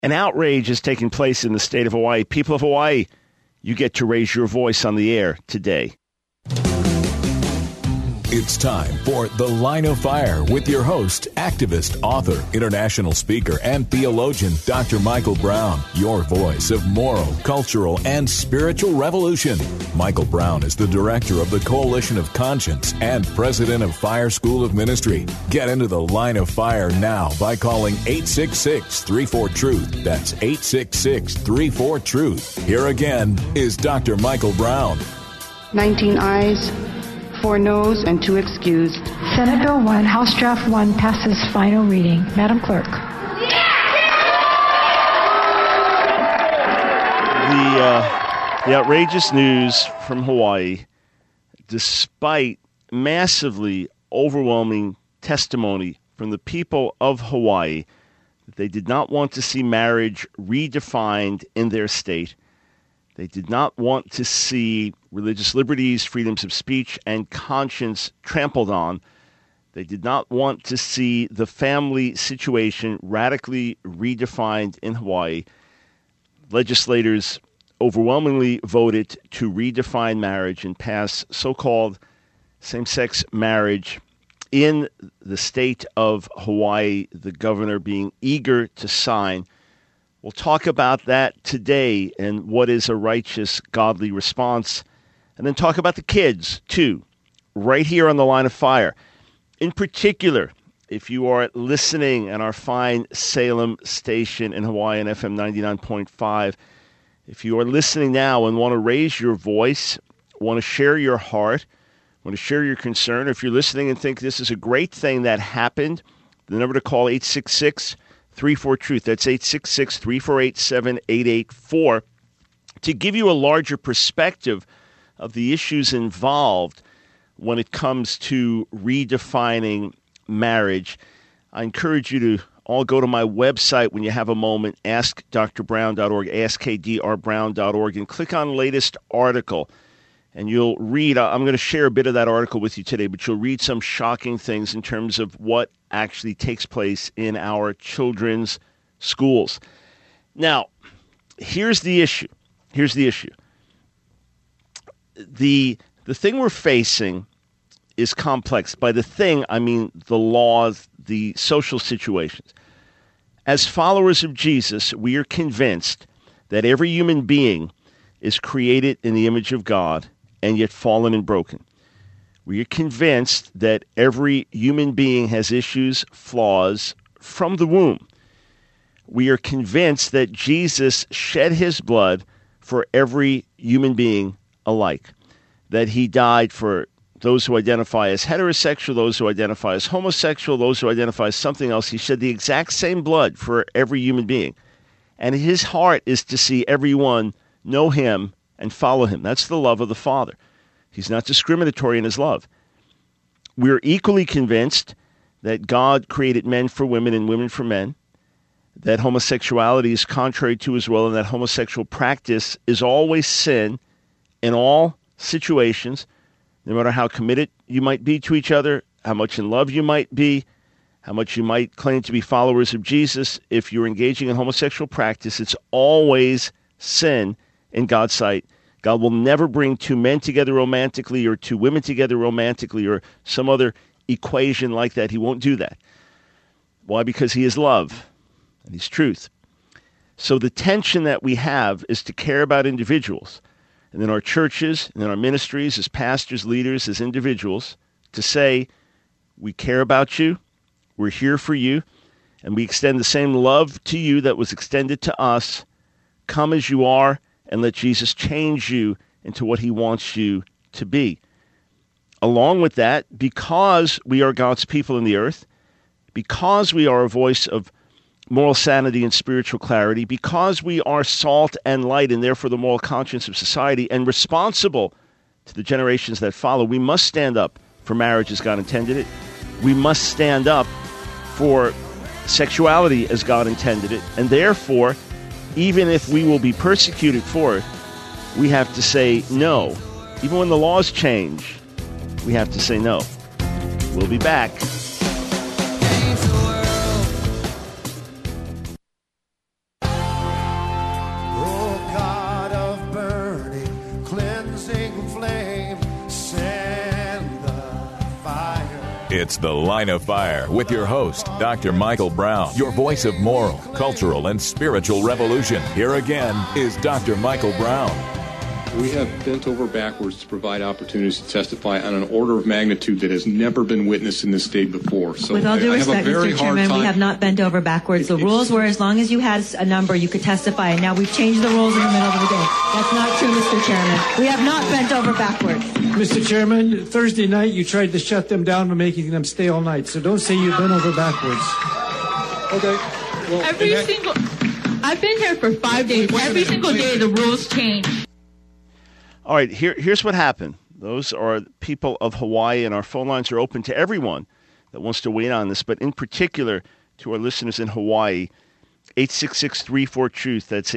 An outrage is taking place in the state of Hawaii. People of Hawaii, you get to raise your voice on the air today. It's time for The Line of Fire with your host, activist, author, international speaker, and theologian, Dr. Michael Brown, your voice of moral, cultural, and spiritual revolution. Michael Brown is the director of the Coalition of Conscience and president of Fire School of Ministry. Get into The Line of Fire now by calling 866-34-TRUTH. That's 866-34-TRUTH. Here again is Dr. Michael Brown. 19 ayes, 4 noes, and 2 excused. Senate Bill 1, House Draft 1 passes final reading. Madam Clerk. The outrageous news from Hawaii, despite massively overwhelming testimony from the people of Hawaii that they did not want to see marriage redefined in their state. They did not want to see religious liberties, freedoms of speech, and conscience trampled on. They did not want to see the family situation radically redefined in Hawaii. Legislators overwhelmingly voted to redefine marriage and pass so-called same-sex marriage in the state of Hawaii, the governor being eager to sign. We'll talk about that today and what is a righteous, godly response, and then talk about the kids, too, right here on The Line of Fire. In particular, if you are listening on our fine Salem station in Hawaii on FM 99.5, if you are listening now and want to raise your voice, want to share your heart, want to share your concern, if you're listening and think this is a great thing that happened, the number to call 866-34-TRUTH. That's 866-3487-884. To give you a larger perspective of the issues involved when it comes to redefining marriage, I encourage you to all go to my website when you have a moment, askdrbrown.org, askdrbrown.org, and click on latest article. And you'll read, I'm going to share a bit of that article with you today, but you'll read some shocking things in terms of what actually takes place in our children's schools. Now, here's the issue. The thing we're facing is complex. By the thing, I mean the laws, the social situations. As followers of Jesus, we are convinced that every human being is created in the image of God and yet fallen and broken. We are convinced that every human being has issues, flaws from the womb. We are convinced that Jesus shed his blood for every human being alike, that he died for those who identify as heterosexual, those who identify as homosexual, those who identify as something else. He shed the exact same blood for every human being. And his heart is to see everyone know him and follow him. That's the love of the Father. He's not discriminatory in his love. We're equally convinced that God created men for women and women for men, that homosexuality is contrary to his will, and that homosexual practice is always sin in all situations, no matter how committed you might be to each other, how much in love you might be, how much you might claim to be followers of Jesus. If you're engaging in homosexual practice, it's always sin in God's sight. God will never bring two men together romantically or two women together romantically or some other equation like that. He won't do that. Why? Because he is love and he's truth. So the tension that we have is to care about individuals, and in our churches and in our ministries as pastors, leaders, as individuals, to say, we care about you, we're here for you, and we extend the same love to you that was extended to us. Come as you are, and let Jesus change you into what he wants you to be. Along with that, because we are God's people in the earth, because we are a voice of moral sanity and spiritual clarity, because we are salt and light and therefore the moral conscience of society and responsible to the generations that follow, we must stand up for marriage as God intended it. We must stand up for sexuality as God intended it. And therefore, even if we will be persecuted for it, we have to say no. Even when the laws change, we have to say no. We'll be back. It's The Line of Fire with your host, Dr. Michael Brown, your voice of moral, cultural, and spiritual revolution. Here again is Dr. Michael Brown. We have bent over backwards to provide opportunities to testify on an order of magnitude that has never been witnessed in this state before. So with all due respect, Mr. Chairman, we have not bent over backwards. The rules were as long as you had a number, you could testify, and now we've changed the rules in the middle of the day. That's not true, Mr. Chairman. We have not bent over backwards. Mr. Chairman, Thursday night you tried to shut them down by making them stay all night, so don't say you've bent over backwards. Okay. Well, I've been here for 5 days. Every single day the rules change. All right, here's what happened. Those are people of Hawaii, and our phone lines are open to everyone that wants to weigh in on this, but in particular to our listeners in Hawaii, 866-34-TRUTH. That's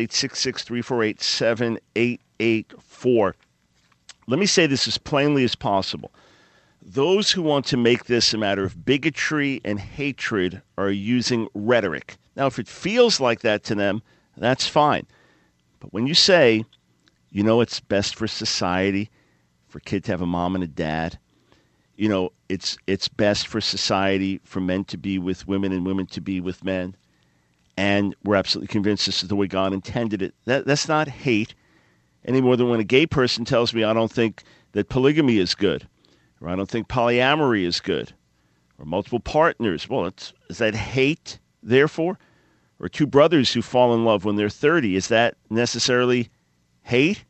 866-348-7884. Let me say this as plainly as possible. Those who want to make this a matter of bigotry and hatred are using rhetoric. Now, if it feels like that to them, that's fine. But when you say, you know, it's best for society for a kid to have a mom and a dad. You know, it's best for society for men to be with women and women to be with men. And we're absolutely convinced this is the way God intended it. That's not hate any more than when a gay person tells me I don't think that polygamy is good, or I don't think polyamory is good, or multiple partners. Well, is that hate, therefore? Or two brothers who fall in love when they're 30, is that necessarily hate?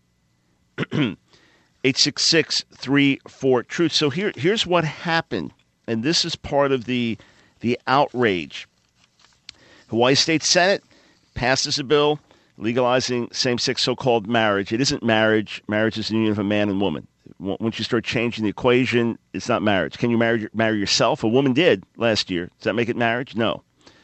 866-34-TRUTH. So here's what happened, and this is part of the outrage. Hawaii State Senate passes a bill legalizing same-sex so-called marriage. It isn't marriage. Marriage is the union of a man and woman. Once you start changing the equation, it's not marriage. Can you marry yourself? A woman did last year. Does that make it marriage? No.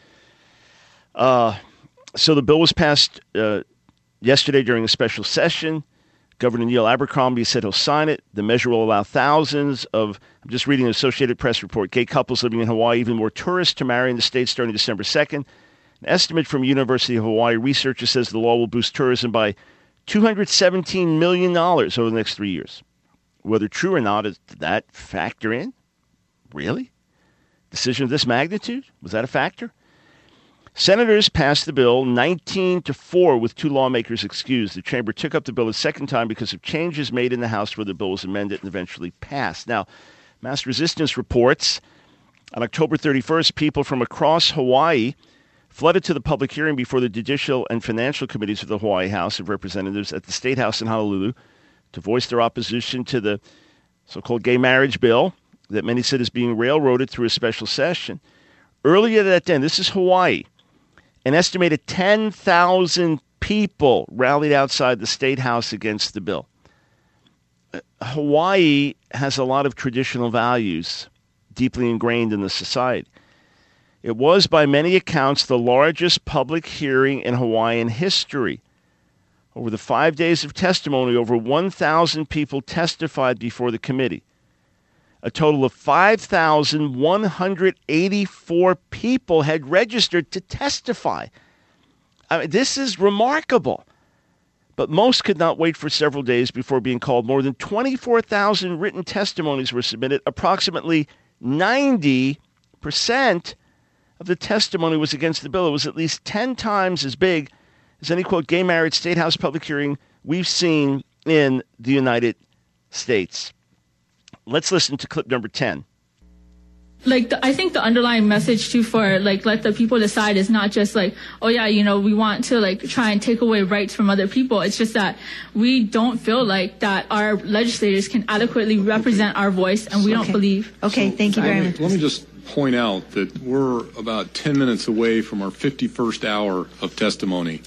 So the bill was passed yesterday during a special session. Governor Neil Abercrombie said he'll sign it. The measure will allow thousands of, I'm just reading an Associated Press report, gay couples living in Hawaii, even more tourists, to marry in the state starting December 2nd. An estimate from University of Hawaii researchers says the law will boost tourism by $217 million over the next 3 years. Whether true or not, did that factor in? Really? Decision of this magnitude? Was that a factor? Senators passed the bill 19-4 with two lawmakers excused. The chamber took up the bill a second time because of changes made in the House where the bill was amended and eventually passed. Now, Mass Resistance reports on October 31st, people from across Hawaii flooded to the public hearing before the Judicial and Financial Committees of the Hawaii House of Representatives at the State House in Honolulu to voice their opposition to the so-called gay marriage bill that many said is being railroaded through a special session. Earlier that day, and this is Hawaii, an estimated 10,000 people rallied outside the State House against the bill. Hawaii has a lot of traditional values deeply ingrained in the society. It was, by many accounts, the largest public hearing in Hawaiian history. Over the 5 days of testimony, over 1,000 people testified before the committee. A total of 5,184 people had registered to testify. I mean, this is remarkable. But most could not wait for several days before being called. More than 24,000 written testimonies were submitted. Approximately 90% of the testimony was against the bill. It was at least 10 times as big as any, quote, gay marriage State House public hearing we've seen in the United States. Let's listen to clip number 10. I think the underlying message too for let the people decide is not just oh yeah, we want to try and take away rights from other people. It's just that we don't feel like that our legislators can adequately represent our voice, and we don't believe. Okay, thank you very much. Let me just point out that we're about 10 minutes away from our 51st hour of testimony.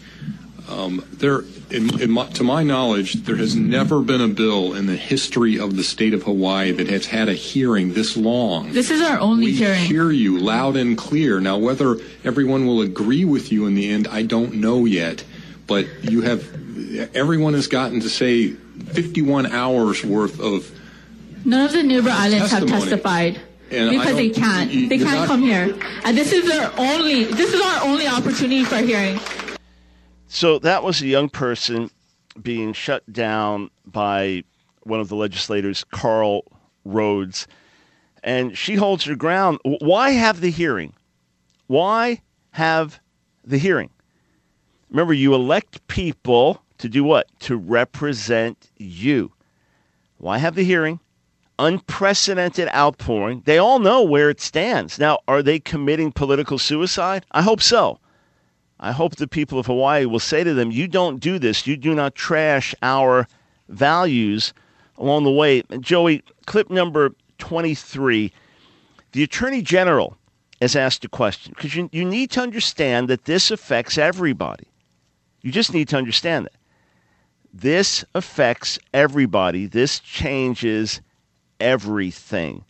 To my knowledge, there has never been a bill in the history of the state of Hawaii that has had a hearing this long. This is our only hearing. We hear you loud and clear. Now, whether everyone will agree with you in the end, I don't know yet. But everyone has gotten to say 51 hours worth of None of the neighbor islands have testified. Because they can't. They can't come here. And this is our only opportunity for hearing. So that was a young person being shut down by one of the legislators, Carl Rhodes. and she holds her ground. Why have the hearing? Why have the hearing? Remember, you elect people to do what? To represent you. Why have the hearing? Unprecedented outpouring. They all know where it stands. Now, are they committing political suicide? I hope so. I hope the people of Hawaii will say to them, you don't do this. You do not trash our values along the way. And Joey, clip number 23. The Attorney General has asked a question, because you need to understand that this affects everybody. You just need to understand that. This affects everybody. This changes everything.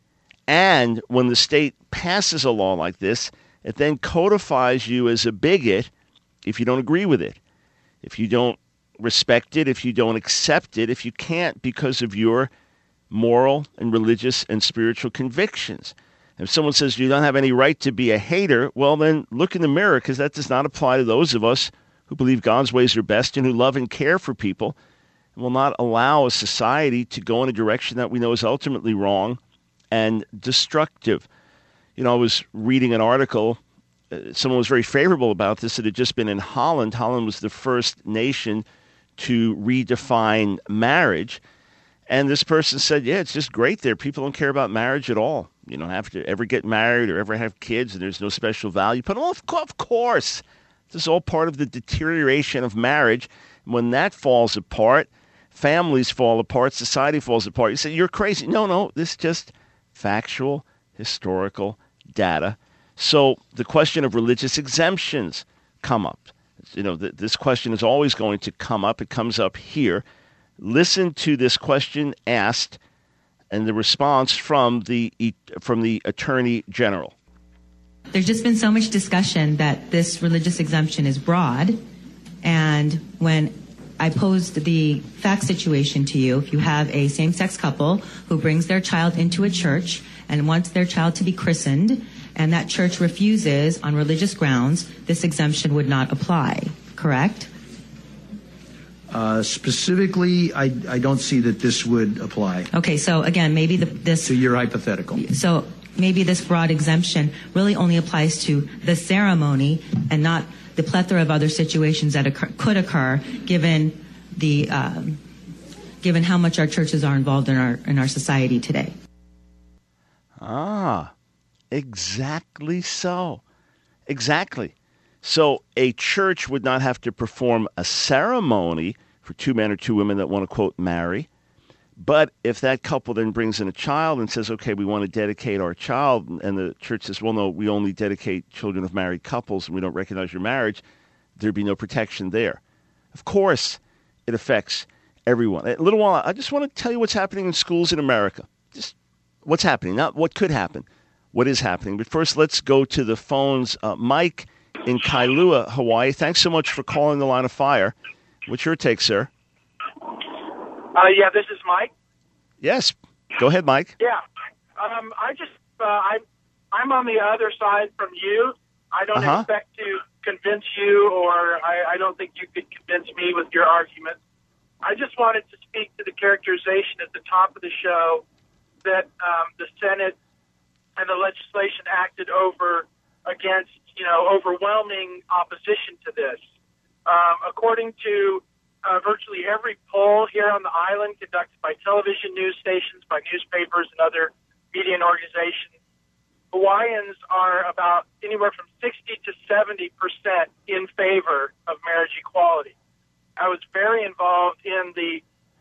And when the state passes a law like this, it then codifies you as a bigot if you don't agree with it, if you don't respect it, if you don't accept it, if you can't because of your moral and religious and spiritual convictions. If someone says you don't have any right to be a hater, well, then look in the mirror, because that does not apply to those of us who believe God's ways are best and who love and care for people, and will not allow a society to go in a direction that we know is ultimately wrong and destructive. You know, I was reading an article. Someone was very favorable about this. It had just been in Holland. Holland was the first nation to redefine marriage. And this person said, yeah, it's just great there. People don't care about marriage at all. You don't have to ever get married or ever have kids, and there's no special value. But of course, this is all part of the deterioration of marriage. And when that falls apart, families fall apart, society falls apart. You say, you're crazy. No, this is just factual, historical data. So the question of religious exemptions come up. You know, this question is always going to come up. It comes up here. Listen to this question asked and the response from the Attorney General. There's just been so much discussion that this religious exemption is broad. And when I posed the fact situation to you, if you have a same-sex couple who brings their child into a church and wants their child to be christened, and that church refuses on religious grounds, this exemption would not apply, correct? Specifically, I don't see that this would apply. Okay, so again, maybe this... To your hypothetical. So maybe this broad exemption really only applies to the ceremony and not the plethora of other situations that could occur given the given how much our churches are involved in our society today. Exactly so. Exactly. So a church would not have to perform a ceremony for two men or two women that want to, quote, marry. But if that couple then brings in a child and says, okay, we want to dedicate our child, and the church says, well, no, we only dedicate children of married couples and we don't recognize your marriage, there'd be no protection there. Of course, it affects everyone. A little while, I just want to tell you what's happening in schools in America. Just what's happening, not what could happen, what is happening. But first, let's go to the phones. Mike in Kailua, Hawaii. Thanks so much for calling the Line of Fire. What's your take, sir? Yeah, this is Mike. Yes. Go ahead, Mike. Yeah. I'm on the other side from you. I don't expect to convince you, or I don't think you could convince me with your argument. I just wanted to speak to the characterization at the top of the show that the Senate and the legislation acted against overwhelming opposition to this. According to virtually every poll here on the island conducted by television news stations, by newspapers and other media and organizations, Hawaiians are about anywhere from 60 to 70% in favor of marriage equality. I was very involved in the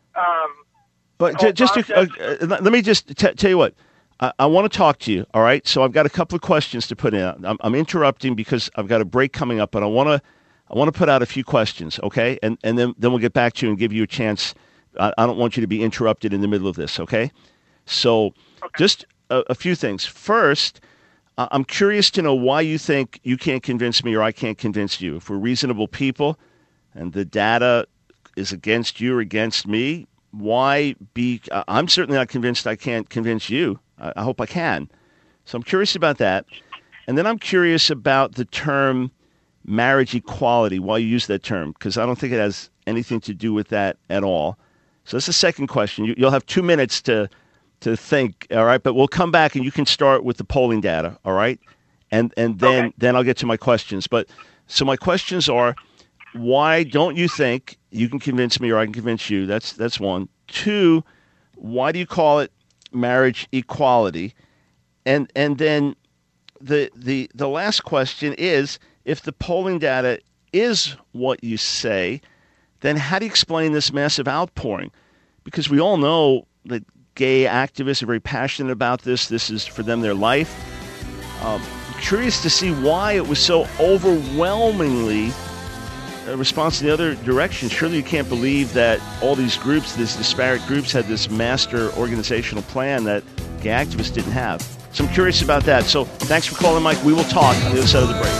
let me just tell you what. I want to talk to you, all right? So I've got a couple of questions to put in. I'm interrupting because I've got a break coming up, but I want to put out a few questions, okay? And then we'll get back to you and give you a chance. I don't want you to be interrupted in the middle of this, okay? So just a few things. First, I'm curious to know why you think you can't convince me or I can't convince you. If we're reasonable people and the data is against you or against me, why be... I'm certainly not convinced I can't convince you. I hope I can. So I'm curious about that. And then I'm curious about the term marriage equality, why you use that term, because I don't think it has anything to do with that at all. So that's the second question. You'll have 2 minutes to to think. All right, but we'll come back and you can start with the polling data. All right, and then I'll get to my questions. But so my questions are: why don't you think you can convince me, or I can convince you? That's one. Two, why do you call it marriage equality? And then the last question is: if the polling data is what you say, then how do you explain this massive outpouring? Because we all know that gay activists are very passionate about this. This is, for them, their life. Curious to see why it was so overwhelmingly a response in the other direction. Surely you can't believe that all these groups, these disparate groups, had this master organizational plan that gay activists didn't have. So I'm curious about that. So thanks for calling, Mike. We will talk on the other side of the break.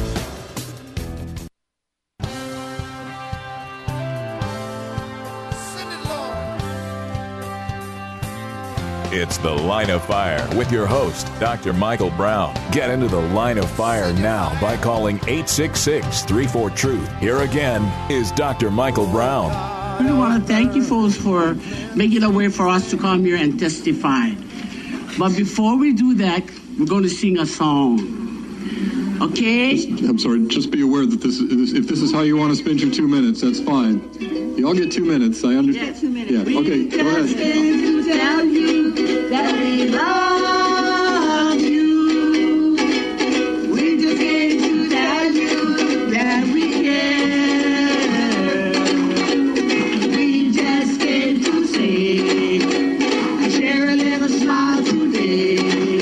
It's The Line of Fire with your host, Dr. Michael Brown. Get into the Line of Fire now by calling 866-34-TRUTH. Here again is Dr. Michael Brown. I really want to thank you folks for making a way for us to come here and testify. But before we do that, we're going to sing a song. Okay? I'm sorry, just be aware that if this is how you want to spend your 2 minutes, that's fine. You all get 2 minutes. I understand. Yeah, 2 minutes. Yeah, okay, go ahead. We just came to tell you that we love you. We just came to tell you that we care. We just came to say, share a little smile today.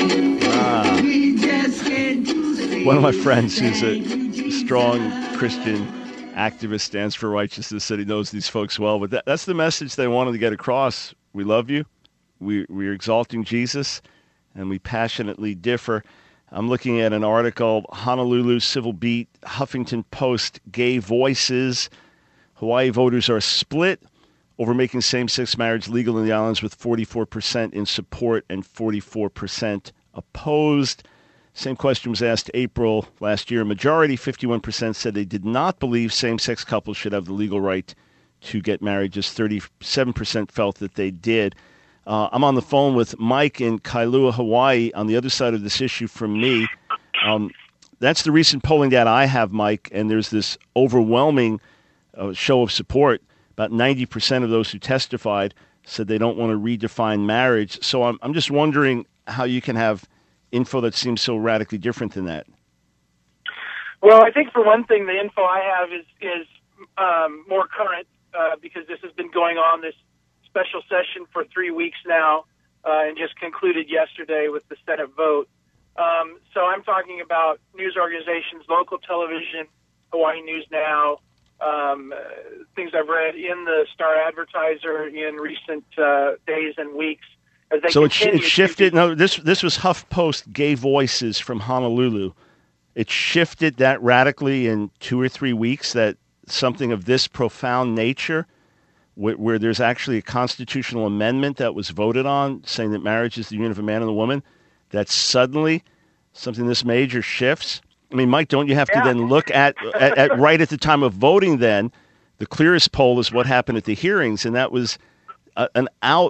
We just came to say. One of my friends who's a strong Christian activist, stands for righteousness, said he knows these folks well, but that's the message they wanted to get across. We love you. We're exalting Jesus, and we passionately differ. I'm looking at an article, Honolulu Civil Beat, Huffington Post, Gay Voices. Hawaii voters are split over making same-sex marriage legal in the islands, with 44% in support and 44% opposed. Same question was asked April last year. Majority, 51%, said they did not believe same-sex couples should have the legal right to get married. Just 37% felt that they did. I'm on the phone with Mike in Kailua, Hawaii, on the other side of this issue from me. That's the recent polling data I have, Mike, and there's this overwhelming show of support. About 90% of those who testified said they don't want to redefine marriage. So I'm just wondering how you can have info that seems so radically different than that. Well, I think for one thing, the info I have is more current because this has been going on, this special session, for 3 weeks now, and just concluded yesterday with the Senate vote. So I'm talking about news organizations, local television, Hawaii News Now, things I've read in the Star Advertiser in recent days and weeks. So it shifted. No, this was HuffPost Gay Voices from Honolulu. It shifted that radically in 2 or 3 weeks, that something of this profound nature, where there's actually a constitutional amendment that was voted on saying that marriage is the union of a man and a woman, that suddenly something this major shifts. I mean, Mike, don't you have to then look at right at the time of voting then, the clearest poll is what happened at the hearings, and that was an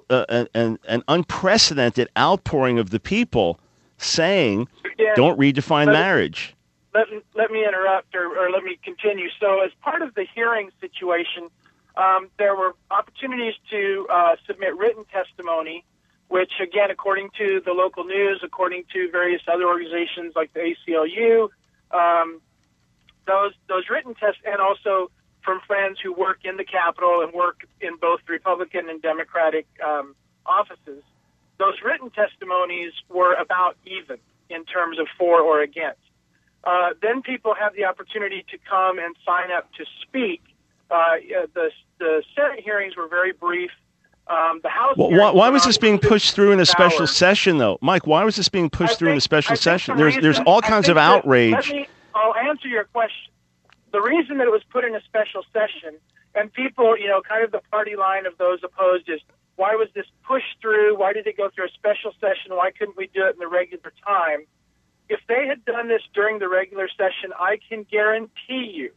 unprecedented outpouring of the people saying, don't redefine marriage. Let me interrupt or let me continue. So as part of the hearing situation, there were opportunities to submit written testimony, which, again, according to the local news, according to various other organizations like the ACLU, those written tests, and also from friends who work in the Capitol and work in both Republican and Democratic offices, those written testimonies were about even in terms of for or against. Then people have the opportunity to come and sign up to speak. The Senate hearings were very brief. The House. Why was this being pushed through in a special session, though, Mike? Why was this being pushed through in a special session? There's all kinds of outrage. I'll answer your question. The reason that it was put in a special session, and people, kind of the party line of those opposed is, why was this pushed through? Why did it go through a special session? Why couldn't we do it in the regular time? If they had done this during the regular session, I can guarantee you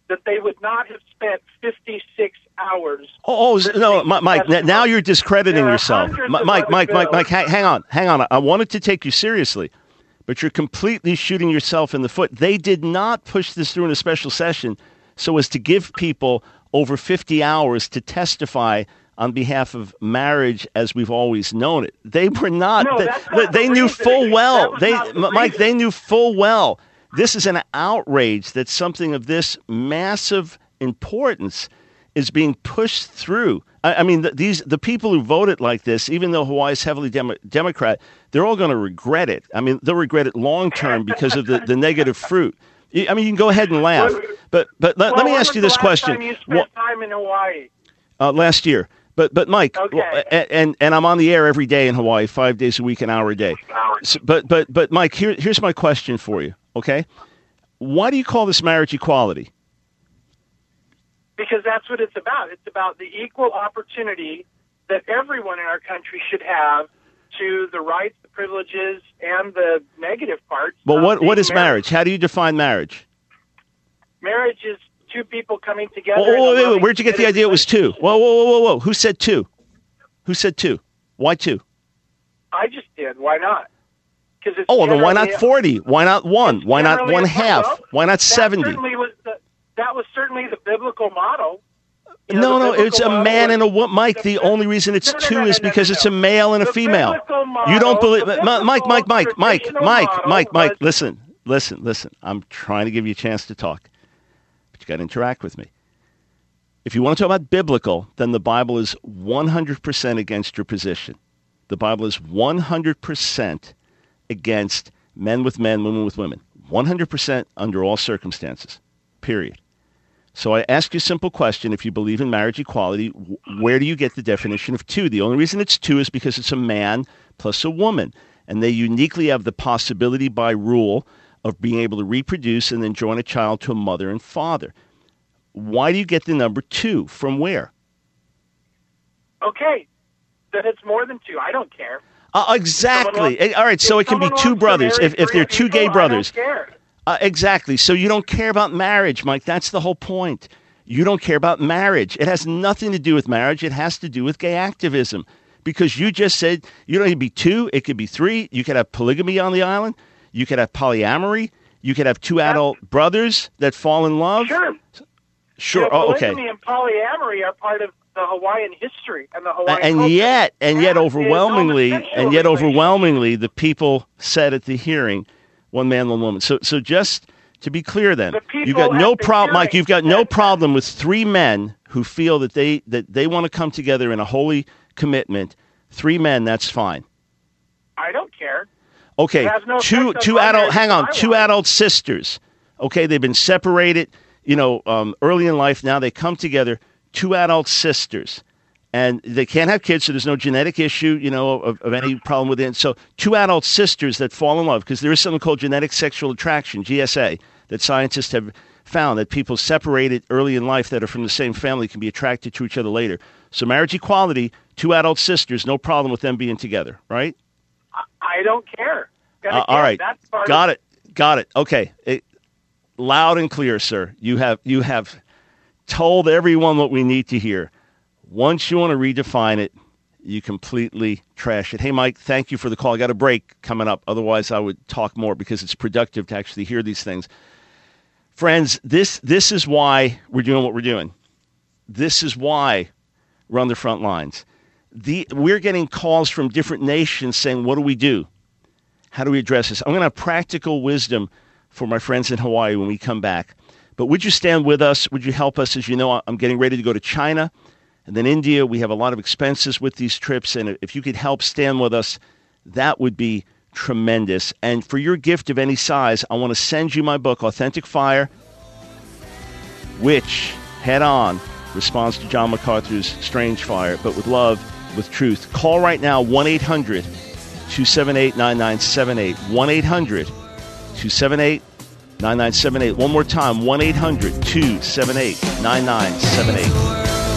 that they would not have spent 56 hours. No, Mike, now you're discrediting yourself. Mike, hang on. I wanted to take you seriously, but you're completely shooting yourself in the foot. They did not push this through in a special session so as to give people over 50 hours to testify on behalf of marriage as we've always known it. They were not. They knew full well. They knew full well. This is an outrage that something of this massive importance is being pushed through. I mean, the people who voted like this, even though Hawaii is heavily Democrat, they're all going to regret it. I mean, they'll regret it long term because of the negative fruit. I mean, you can go ahead and laugh, but let me ask you this question. When was the last time you spent time in Hawaii? Last year. But Mike, okay. and I'm on the air every day in Hawaii, 5 days a week, an hour a day. So, but Mike, here's my question for you. Okay, why do you call this marriage equality? Because that's what it's about. It's about the equal opportunity that everyone in our country should have to the rights, the privileges, and the negative parts. Well, what is marriage? How do you define marriage? Marriage is two people coming together. Wait. Where'd you get the idea it was two? Whoa. Who said two? Who said two? Why two? I just did. Why not? Then why not 40? Why not one? Why not one half? Why not 70? That was certainly the biblical model. No, it's a man and a woman. Mike, the only reason it's two is because it's a male and a female. You don't believe Mike, listen. I'm trying to give you a chance to talk, but you got to interact with me. If you want to talk about biblical, then the Bible is 100% against your position. The Bible is 100% against men with men, women with women. 100% under all circumstances, period. So I ask you a simple question. If you believe in marriage equality, where do you get the definition of two? The only reason it's two is because it's a man plus a woman. And they uniquely have the possibility by rule of being able to reproduce and then join a child to a mother and father. Why do you get the number two? From where? Okay, that it's more than two. I don't care. Exactly. All right, so it can be two brothers. If they're two gay brothers. I don't care. Exactly. So you don't care about marriage, Mike. That's the whole point. You don't care about marriage. It has nothing to do with marriage. It has to do with gay activism. Because you just said you don't need to be two. It could be three. You could have polygamy on the island. You could have polyamory. You could have two adult brothers that fall in love. Sure. Polygamy and polyamory are part of the Hawaiian history and the Hawaiian culture. And yet overwhelmingly, the people said at the hearing, one man, one woman. So just to be clear, then you've got no problem, Mike. You've got no problem with three men who feel that they want to come together in a holy commitment. Three men, that's fine. I don't care. Okay, two adult sisters. Okay, they've been separated, early in life. Now they come together. Two adult sisters, and they can't have kids, so there's no genetic issue, of any problem with it. So two adult sisters that fall in love, because there is something called genetic sexual attraction, GSA, that scientists have found that people separated early in life that are from the same family can be attracted to each other later. So marriage equality, two adult sisters, no problem with them being together, right? I don't care. All right. Got it. Okay. Loud and clear, sir. You have told everyone what we need to hear. Once you want to redefine it, you completely trash it. Hey, Mike, thank you for the call. I got a break coming up. Otherwise, I would talk more because it's productive to actually hear these things. Friends, this is why we're doing what we're doing. This is why we're on the front lines. We're getting calls from different nations saying, what do we do? How do we address this? I'm going to have practical wisdom for my friends in Hawaii when we come back. But would you stand with us? Would you help us? As you know, I'm getting ready to go to China and then India. We have a lot of expenses with these trips. And if you could help stand with us, that would be tremendous. And for your gift of any size, I want to send you my book, Authentic Fire, which head-on responds to John MacArthur's Strange Fire, but with love, with truth. Call right now, 1-800-278-9978. 1-800-278-9978. One more time, 1-800-278-9978.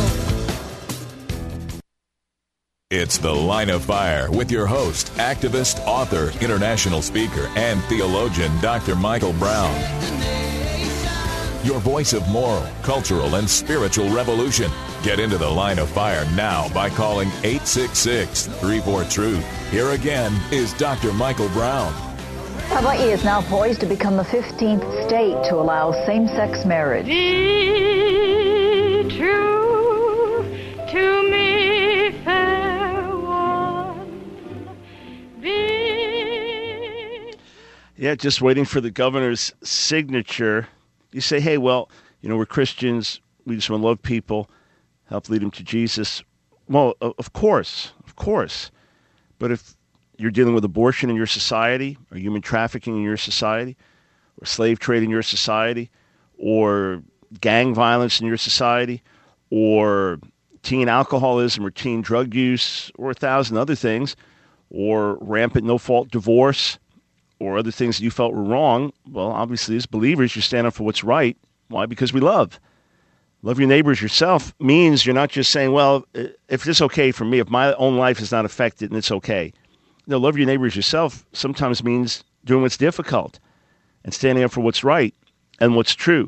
It's The Line of Fire with your host, activist, author, international speaker, and theologian, Dr. Michael Brown. your voice of moral, cultural, and spiritual revolution. Get into the line of fire now by calling 866-34-TRUTH. Here again is Dr. Michael Brown. Hawaii is now poised to become the 15th state to allow same-sex marriage. Be true to me, fair one. Yeah, just waiting for the governor's signature. You say, hey, well, we're Christians. We just want to love people, help lead them to Jesus. Well, of course. But if you're dealing with abortion in your society, or human trafficking in your society, or slave trade in your society, or gang violence in your society, or teen alcoholism or teen drug use, or 1,000 other things, or rampant no-fault divorce, or other things that you felt were wrong, well, obviously as believers, you stand up for what's right. Why? Because we love. Love your neighbors yourself means you're not just saying, well, if it's okay for me, if my own life is not affected, and it's okay. No, love your neighbors yourself sometimes means doing what's difficult and standing up for what's right and what's true.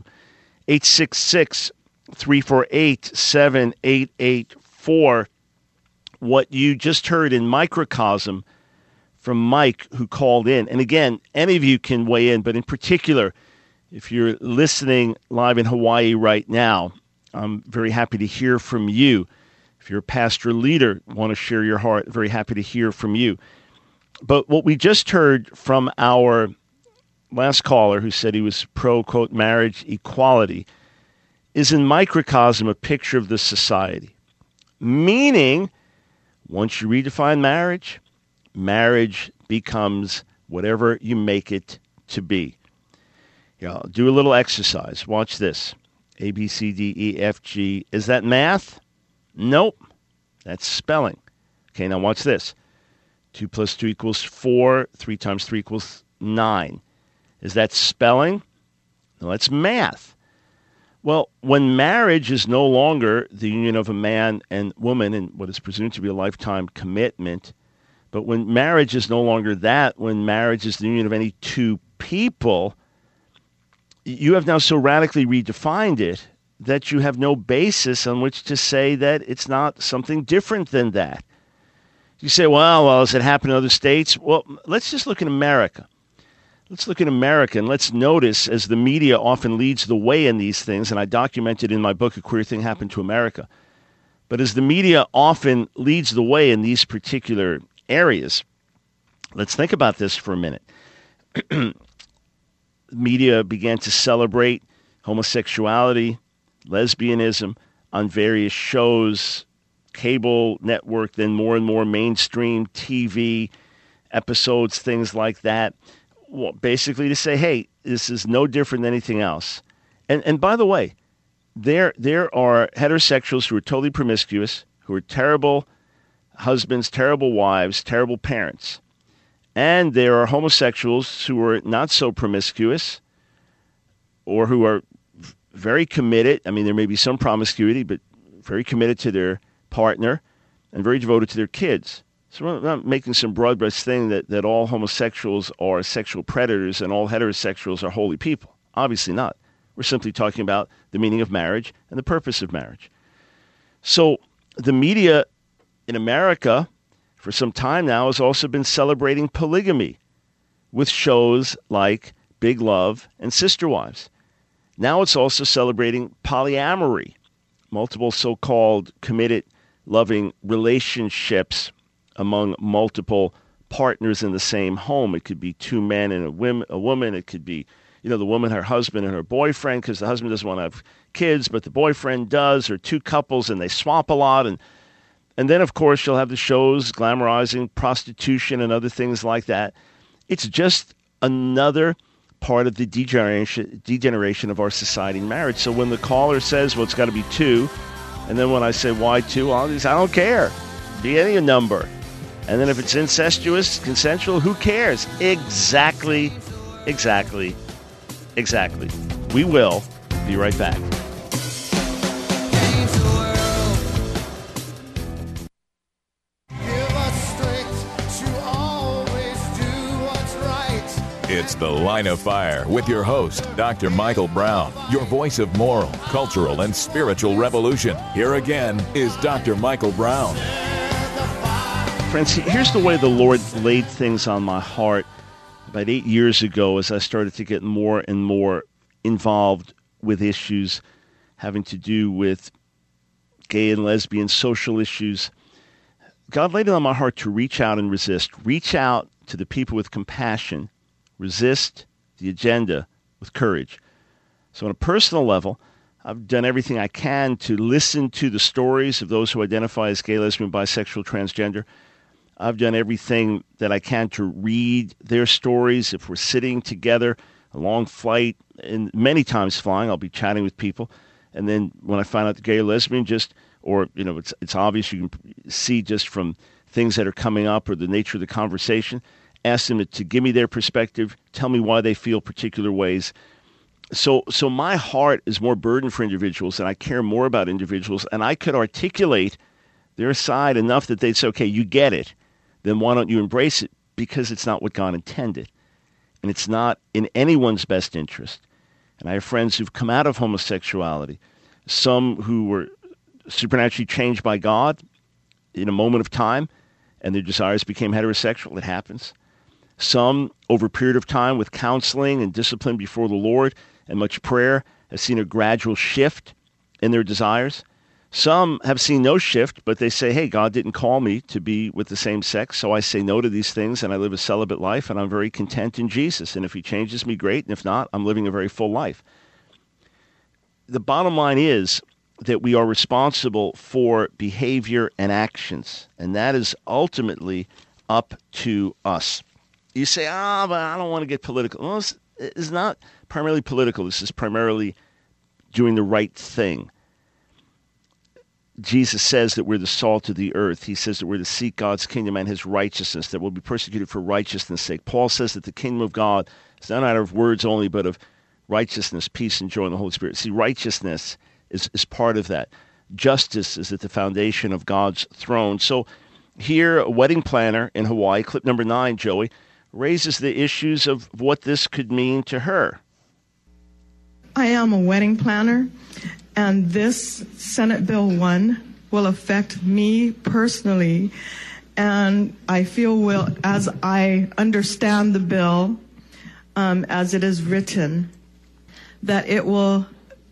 866-348-7884. What you just heard in Microcosm from Mike, who called in. And again, any of you can weigh in, but in particular, if you're listening live in Hawaii right now, I'm very happy to hear from you. If you're a pastor leader, want to share your heart, very happy to hear from you. But what we just heard from our last caller, who said he was pro, quote, marriage equality, is in microcosm a picture of the society. Meaning, once you redefine marriage, marriage becomes whatever you make it to be. Do a little exercise. Watch this. A, B, C, D, E, F, G. Is that math? Nope. That's spelling. Okay, now watch this. 2 plus 2 equals 4. 3 times 3 equals 9. Is that spelling? No, that's math. Well, when marriage is no longer the union of a man and woman in what is presumed to be a lifetime commitment, but when marriage is no longer that, when marriage is the union of any two people, you have now so radically redefined it that you have no basis on which to say that it's not something different than that. You say, well, has it happened in other states? Well, let's just look at America. Let's look at America, and let's notice, as the media often leads the way in these things, and I documented in my book, A Queer Thing Happened to America, but as the media often leads the way in these particular areas, let's think about this for a minute. Media began to celebrate homosexuality, lesbianism on various shows, cable network, then more and more mainstream TV episodes, things like that. Well, basically to say, hey, this is no different than anything else. And by the way, there are heterosexuals who are totally promiscuous, who are terrible husbands, terrible wives, terrible parents. And there are homosexuals who are not so promiscuous or who are very committed. I mean, there may be some promiscuity, but very committed to their partner and very devoted to their kids. So we're not making some broad-brush thing that all homosexuals are sexual predators and all heterosexuals are holy people. Obviously not. We're simply talking about the meaning of marriage and the purpose of marriage. So the media in America for some time now has also been celebrating polygamy with shows like Big Love and Sister Wives. Now it's also celebrating polyamory, multiple so-called committed, loving relationships among multiple partners in the same home. It could be two men and a woman. It could be, the woman, her husband, and her boyfriend, because the husband doesn't want to have kids, but the boyfriend does, or two couples, and they swap a lot. And then, of course, you'll have the shows glamorizing prostitution and other things like that. It's just another part of the degeneration of our society in marriage. So when the caller says, well, it's got to be two, and then when I say, why two? I don't care. Be any number. And then if it's incestuous, consensual, who cares? Exactly. We will be right back. It's The Line of Fire with your host, Dr. Michael Brown, your voice of moral, cultural, and spiritual revolution. Here again is Dr. Michael Brown. Friends, here's the way the Lord laid things on my heart about 8 years ago as I started to get more and more involved with issues having to do with gay and lesbian social issues. God laid it on my heart to reach out and resist. Reach out to the people with compassion. Resist the agenda with courage. So on a personal level, I've done everything I can to listen to the stories of those who identify as gay, lesbian, bisexual, transgender. I've done everything that I can to read their stories. If we're sitting together, a long flight, and many times flying, I'll be chatting with people. And then when I find out the gay or lesbian, it's obvious, you can see just from things that are coming up or the nature of the conversation, ask them to give me their perspective, tell me why they feel particular ways. So my heart is more burdened for individuals, and I care more about individuals, and I could articulate their side enough that they'd say, okay, you get it, then why don't you embrace it? Because it's not what God intended, and it's not in anyone's best interest. And I have friends who've come out of homosexuality, some who were supernaturally changed by God in a moment of time, and their desires became heterosexual. It happens. Some, over a period of time with counseling and discipline before the Lord and much prayer, have seen a gradual shift in their desires. Some have seen no shift, but they say, hey, God didn't call me to be with the same sex, so I say no to these things, and I live a celibate life, and I'm very content in Jesus. And if he changes me, great, and if not, I'm living a very full life. The bottom line is that we are responsible for behavior and actions, and that is ultimately up to us. You say, but I don't want to get political. Well, it's not primarily political. This is primarily doing the right thing. Jesus says that we're the salt of the earth. He says that we're to seek God's kingdom and his righteousness, that we'll be persecuted for righteousness' sake. Paul says that the kingdom of God is not out of words only, but of righteousness, peace, and joy in the Holy Spirit. See, righteousness is part of that. Justice is at the foundation of God's throne. So here, a wedding planner in Hawaii, clip number 9, Joey, raises the issues of what this could mean to her. I am a wedding planner, and this Senate Bill 1 will affect me personally, and I feel, as I understand the bill, as it is written, that it will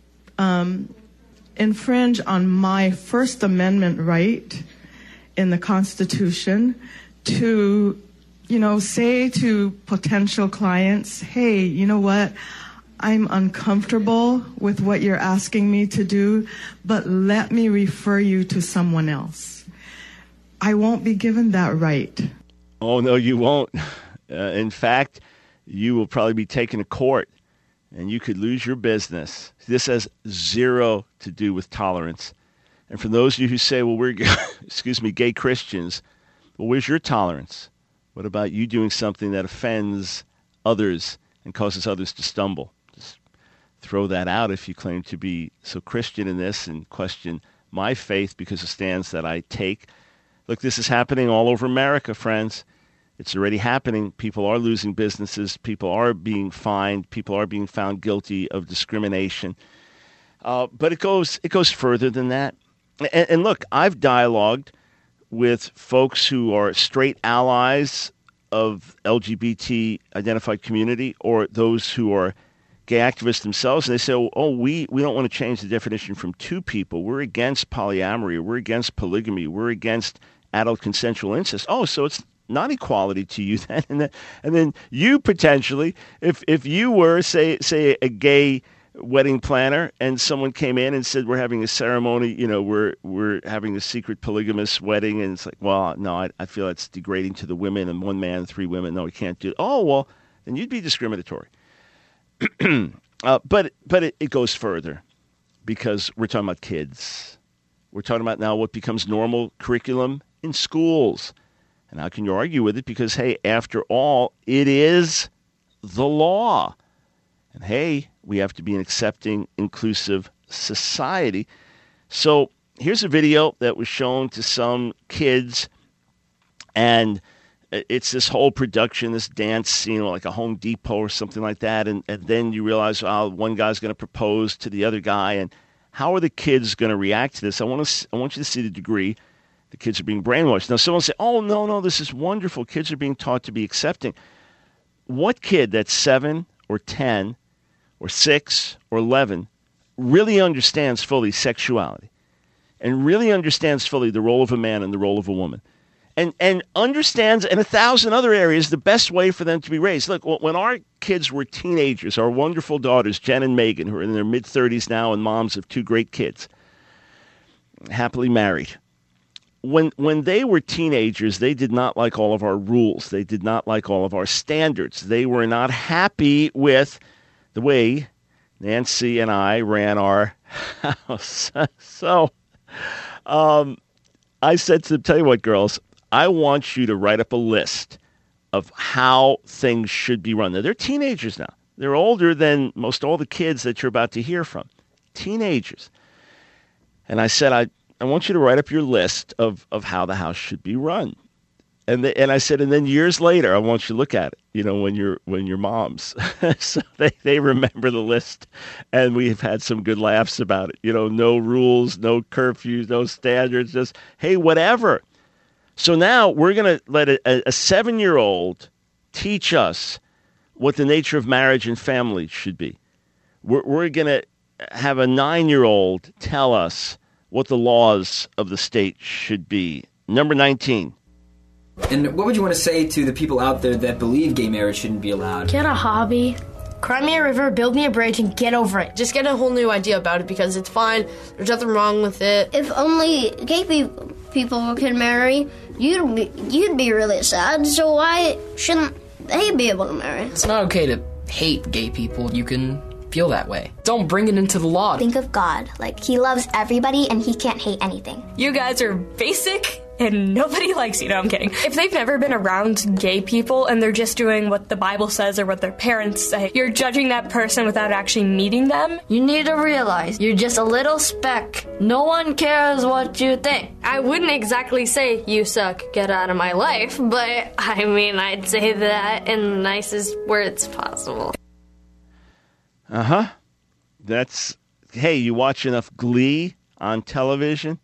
infringe on my First Amendment right in the Constitution to, say to potential clients, hey, you know what? I'm uncomfortable with what you're asking me to do, but let me refer you to someone else. I won't be given that right. Oh, no, you won't. In fact, you will probably be taken to court, and you could lose your business. This has zero to do with tolerance. And for those of you who say, well, we're, gay Christians, well, where's your tolerance? What about you doing something that offends others and causes others to stumble? Just throw that out if you claim to be so Christian in this and question my faith because of stands that I take. Look, this is happening all over America, friends. It's already happening. People are losing businesses. People are being fined. People are being found guilty of discrimination. But it goes further than that. And look, I've dialogued with folks who are straight allies of LGBT identified community or those who are gay activists themselves, and they say, we don't want to change the definition from two people. We're against polyamory. We're against polygamy. We're against adult consensual incest. Oh, so it's not equality to you then. And then you potentially, if you were, say a gay wedding planner and someone came in and said, we're having a ceremony, we're having a secret polygamous wedding, and it's like, well, no, I feel it's degrading to the women and 1 man, 3 women. No, we can't do it. Oh, well, then you'd be discriminatory. But it goes further because we're talking about kids. We're talking about now what becomes normal curriculum in schools. And how can you argue with it? Because, hey, after all, it is the law. And, hey, we have to be an accepting, inclusive society. So here's a video that was shown to some kids, and it's this whole production, this dance, like a Home Depot or something like that. And then you realize, one guy's going to propose to the other guy. And how are the kids going to react to this? I want you to see the degree the kids are being brainwashed. Now, someone will say, oh, no, this is wonderful. Kids are being taught to be accepting. What kid that's 7 or 10 or 6 or 11 really understands fully sexuality and really understands fully the role of a man and the role of a woman? And understands in 1,000 other areas the best way for them to be raised. Look, when our kids were teenagers, our wonderful daughters, Jen and Megan, who are in their mid-30s now and moms of 2 great kids, happily married. When they were teenagers, they did not like all of our rules. They did not like all of our standards. They were not happy with the way Nancy and I ran our house. So I said to them, tell you what, girls, I want you to write up a list of how things should be run. Now, they're teenagers now. They're older than most all the kids that you're about to hear from. Teenagers. And I said, I want you to write up your list of how the house should be run. And I said, and then years later, I want you to look at it, when you're moms. So they remember the list. And we've had some good laughs about it. No rules, no curfews, no standards, just, hey, whatever. So now we're going to let a 7-year-old teach us what the nature of marriage and family should be. We're going to have a 9-year-old tell us what the laws of the state should be. Number 19. And what would you want to say to the people out there that believe gay marriage shouldn't be allowed? Get a hobby. Cry me a river, build me a bridge, and get over it. Just get a whole new idea about it because it's fine. There's nothing wrong with it. If only gay people could marry, you'd be really sad. So why shouldn't they be able to marry? It's not okay to hate gay people. You can feel that way. Don't bring it into the law. Think of God. Like, he loves everybody and he can't hate anything. You guys are basic and nobody likes you. No, I'm kidding. If they've never been around gay people and they're just doing what the Bible says or what their parents say, you're judging that person without actually meeting them. You need to realize you're just a little speck. No one cares what you think. I wouldn't exactly say, you suck, get out of my life, but I'd say that in the nicest words possible. Uh-huh. Hey, you watch enough Glee on television?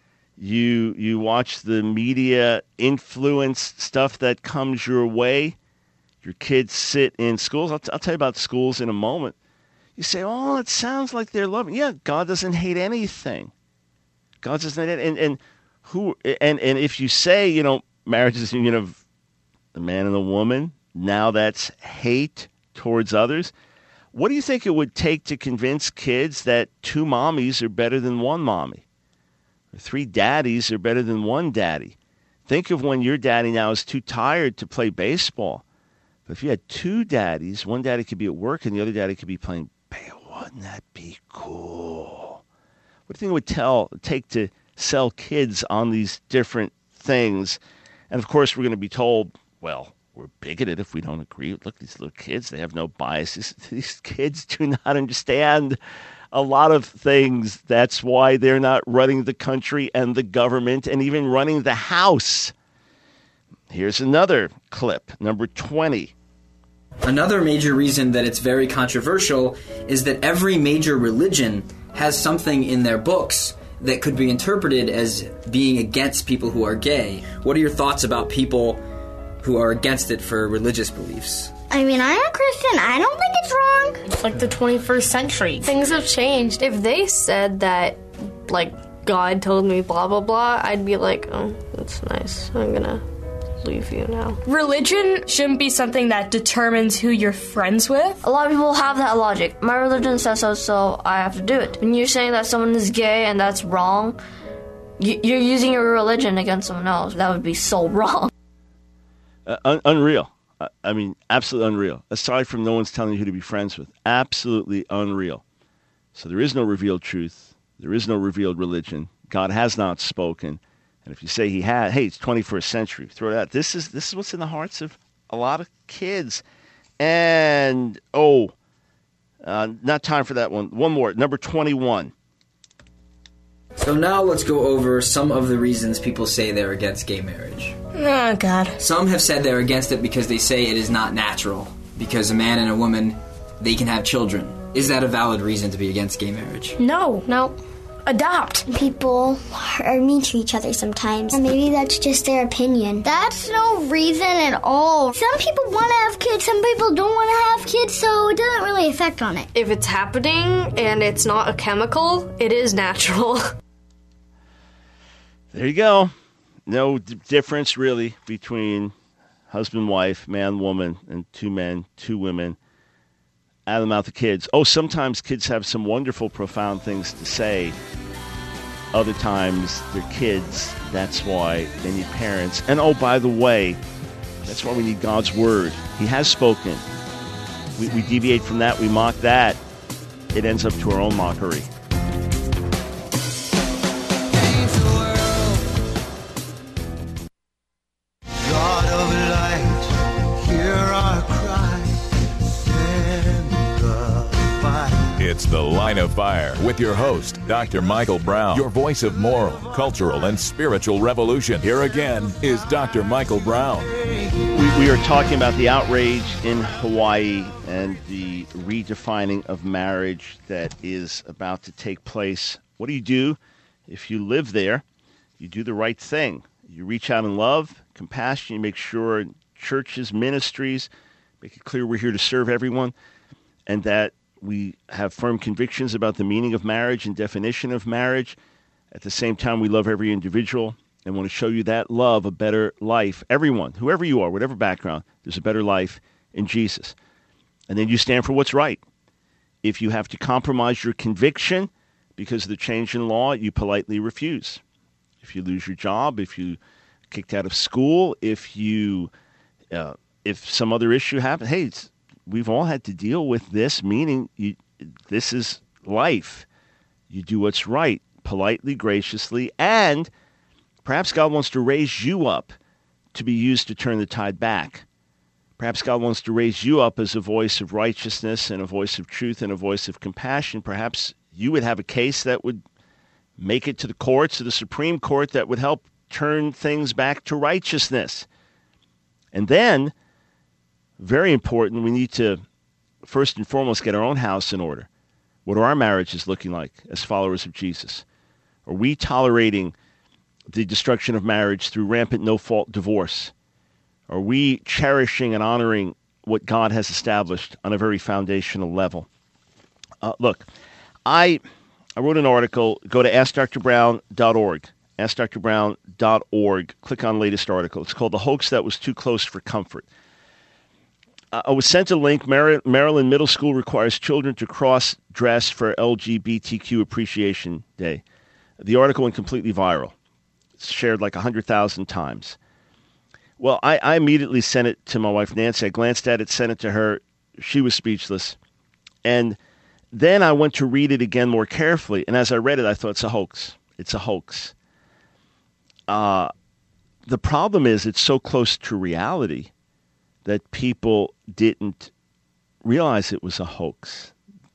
You watch the media influence stuff that comes your way. Your kids sit in schools. I'll tell you about schools in a moment. You say, oh, it sounds like they're loving. Yeah, God doesn't hate anything. God doesn't hate and if you say, marriage is a union of the man and the woman, now that's hate towards others. What do you think it would take to convince kids that 2 mommies are better than 1 mommy? Or 3 daddies are better than 1 daddy? Think of when your daddy now is too tired to play baseball. But if you had 2 daddies, 1 daddy could be at work and the other daddy could be playing baseball. Wouldn't that be cool? What do you think it would take to sell kids on these different things? And, of course, we're going to be told, well, we're bigoted if we don't agree. Look, these little kids, they have no biases. These kids do not understand a lot of things. That's why they're not running the country and the government and even running the House. Here's another clip, number 20. Another major reason that it's very controversial is that every major religion has something in their books that could be interpreted as being against people who are gay. What are your thoughts about people who are against it for religious beliefs? I'm a Christian. I don't think it's wrong. It's like the 21st century. Things have changed. If they said that, God told me blah, blah, blah, I'd be like, oh, that's nice. I'm gonna leave you now. Religion shouldn't be something that determines who you're friends with. A lot of people have that logic. My religion says so I have to do it. When you're saying that someone is gay and that's wrong, you're using your religion against someone else. That would be so wrong. Unreal. Absolutely unreal. Aside from no one's telling you who to be friends with. Absolutely unreal. So there is no revealed truth. There is no revealed religion. God has not spoken. And if you say he had, hey, it's 21st century. Throw it out. This is what's in the hearts of a lot of kids. And, not time for that one. One more. Number 21. So now let's go over some of the reasons people say they're against gay marriage. Oh, God. Some have said they're against it because they say it is not natural. Because a man and a woman, they can have children. Is that a valid reason to be against gay marriage? No. Adopt. People are mean to each other sometimes, and maybe that's just their opinion. That's no reason at all. Some people want to have kids, some people don't want to have kids, so it doesn't really affect on it. If it's happening and it's not a chemical, it is natural. There you go. No difference, really, between husband, wife, man, woman, and two men, two women, out of the mouth of kids. Oh, sometimes kids have some wonderful, profound things to say. Other times, they're kids. That's why they need parents. And oh, by the way, that's why we need God's word. He has spoken. We deviate from that. We mock that. It ends up to our own mockery. God of light, hear our cry, send the fire. It's The Line of Fire with your host, Dr. Michael Brown, your voice of moral, cultural, and spiritual revolution. Here again is Dr. Michael Brown. We are talking about the outrage in Hawaii and the redefining of marriage that is about to take place. What do? If you live there, you do the right thing. You reach out in love, compassion. You make sure churches, ministries, make it clear we're here to serve everyone, and that we have firm convictions about the meaning of marriage and definition of marriage. At the same time, we love every individual and want to show you that love, a better life. Everyone, whoever you are, whatever background, there's a better life in Jesus. And then you stand for what's right. If you have to compromise your conviction because of the change in law, you politely refuse. If you lose your job, if you kicked out of school, if some other issue happens, hey, we've all had to deal with this, meaning this is life. You do what's right, politely, graciously, and perhaps God wants to raise you up to be used to turn the tide back. Perhaps God wants to raise you up as a voice of righteousness and a voice of truth and a voice of compassion. Perhaps you would have a case that would make it to the courts, to the Supreme Court, that would help turn things back to righteousness. And then, very important, we need to first and foremost get our own house in order. What are our marriages looking like as followers of Jesus? Are we tolerating the destruction of marriage through rampant no-fault divorce? Are we cherishing and honoring what God has established on a very foundational level? Look, I wrote an article. Go to AskDrBrown.org. AskDrBrown.org. Click on latest article. It's called The Hoax That Was Too Close for Comfort. I was sent a link. Maryland Middle School requires children to cross-dress for LGBTQ Appreciation Day. The article went completely viral. It's shared like 100,000 times. Well, I immediately sent it to my wife, Nancy. I glanced at it, sent it to her. She was speechless. And then I went to read it again more carefully. And as I read it, I thought, it's a hoax. It's a hoax. The problem is it's so close to reality that people didn't realize it was a hoax.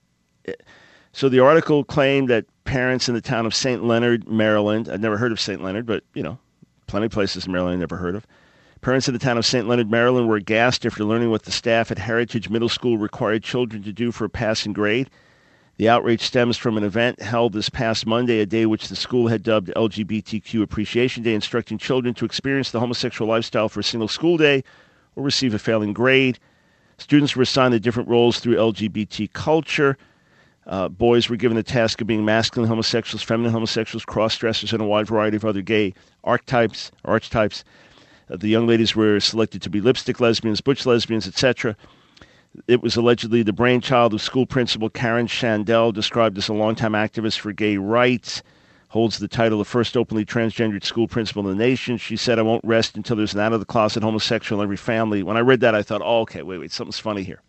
So the article claimed that parents in the town of St. Leonard, Maryland, I'd never heard of St. Leonard, but, plenty of places in Maryland I've never heard of. Parents in the town of St. Leonard, Maryland were aghast after learning what the staff at Heritage Middle School required children to do for a passing grade. The outrage stems from an event held this past Monday, a day which the school had dubbed LGBTQ Appreciation Day, instructing children to experience the homosexual lifestyle for a single school day or receive a failing grade. Students were assigned the different roles through LGBT culture. Boys were given the task of being masculine homosexuals, feminine homosexuals, cross-dressers, and a wide variety of other gay archetypes. The young ladies were selected to be lipstick lesbians, butch lesbians, etc. It was allegedly the brainchild of school principal Karen Shandell, described as a longtime activist for gay rights, holds the title of first openly transgendered school principal in the nation. She said, "I won't rest until there's an out-of-the-closet homosexual in every family." When I read that, I thought, wait, something's funny here.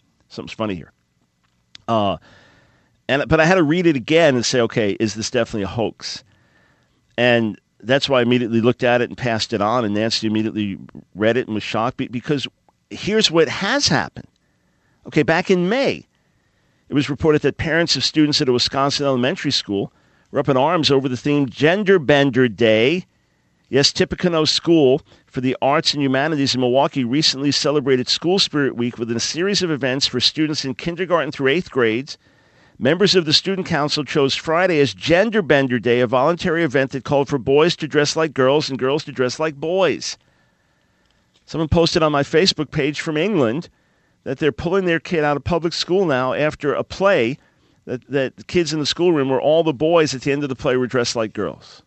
But I had to read it again and say, okay, is this definitely a hoax? And that's why I immediately looked at it and passed it on, and Nancy immediately read it and was shocked because here's what has happened. Okay, back in May, it was reported that parents of students at a Wisconsin elementary school were up in arms over the theme Gender Bender Day. Yes, Tippecanoe School for the Arts and Humanities in Milwaukee recently celebrated School Spirit Week with a series of events for students in kindergarten through 8th grades. Members of the Student Council chose Friday as Gender Bender Day, a voluntary event that called for boys to dress like girls and girls to dress like boys. Someone posted on my Facebook page from England that they're pulling their kid out of public school now after a play that the kids in the schoolroom where all the boys at the end of the play were dressed like girls.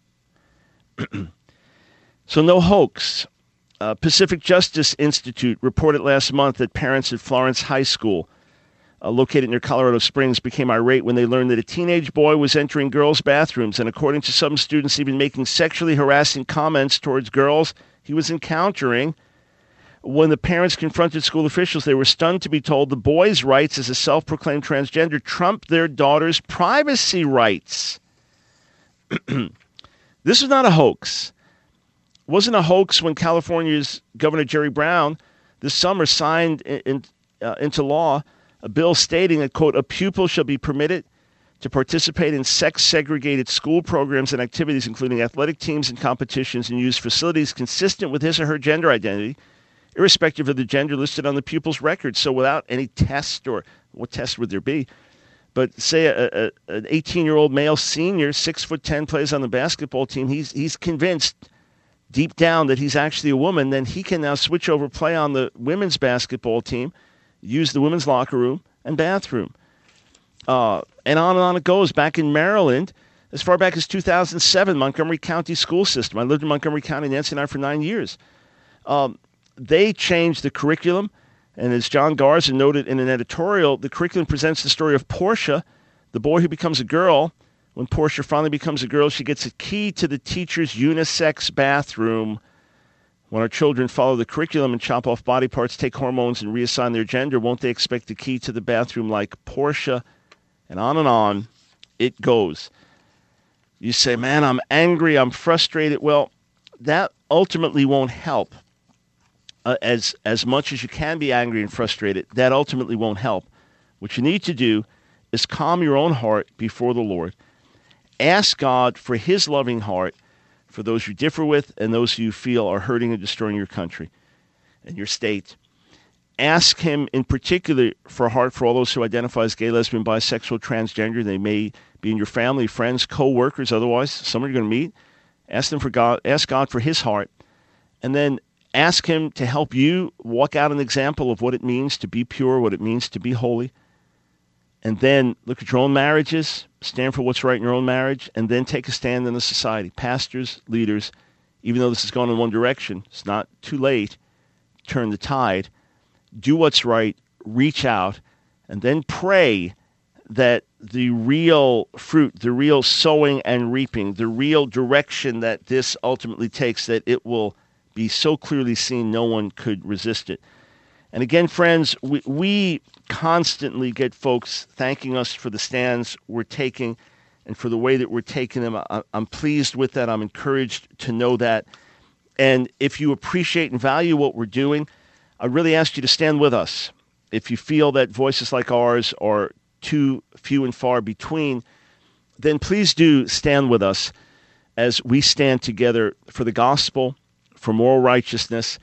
So no hoax. Pacific Justice Institute reported last month that parents at Florence High School, located near Colorado Springs, became irate when they learned that a teenage boy was entering girls' bathrooms and, according to some students, even making sexually harassing comments towards girls he was encountering. When the parents confronted school officials, they were stunned to be told the boy's rights as a self-proclaimed transgender trumped their daughter's privacy rights. This is not a hoax. It wasn't a hoax when California's Governor Jerry Brown this summer signed into law a bill stating that, quote, a pupil shall be permitted to participate in sex-segregated school programs and activities, including athletic teams and competitions, and use facilities consistent with his or her gender identity, irrespective of the gender listed on the pupil's record. So without any test, or what test would there be? But say an 18-year-old male senior, 6'10", plays on the basketball team. He's convinced deep down that he's actually a woman. Then he can now switch over, play on the women's basketball team, use the women's locker room and bathroom. And on it goes. Back in Maryland, as far back as 2007, Montgomery County school system. I lived in Montgomery County, Nancy and I, for 9 years. They changed the curriculum. And as John Garza noted in an editorial, the curriculum presents the story of Portia, the boy who becomes a girl. When Portia finally becomes a girl, she gets a key to the teacher's unisex bathroom. When our children follow the curriculum and chop off body parts, take hormones, and reassign their gender, won't they expect the key to the bathroom like Portia? And on it goes. You say, man, I'm angry, I'm frustrated. Well, that ultimately won't help. As much as you can be angry and frustrated, that ultimately won't help. What you need to do is calm your own heart before the Lord. Ask God for his loving heart for those you differ with and those you feel are hurting and destroying your country and your state. Ask him in particular for a heart for all those who identify as gay, lesbian, bisexual, transgender. They may be in your family, friends, co-workers, otherwise, someone you're going to meet. Ask God for his heart. And then ask him to help you walk out an example of what it means to be pure, what it means to be holy. And then look at your own marriages, stand for what's right in your own marriage, and then take a stand in the society. Pastors, leaders, even though this has gone in one direction, it's not too late. Turn the tide. Do what's right, reach out, and then pray that the real fruit, the real sowing and reaping, the real direction that this ultimately takes, that it will be so clearly seen no one could resist it. And again, friends, we constantly get folks thanking us for the stands we're taking and for the way that we're taking them. I'm pleased with that. I'm encouraged to know that. And if you appreciate and value what we're doing, I really ask you to stand with us. If you feel that voices like ours are too few and far between, then please do stand with us as we stand together for the gospel, for moral righteousness.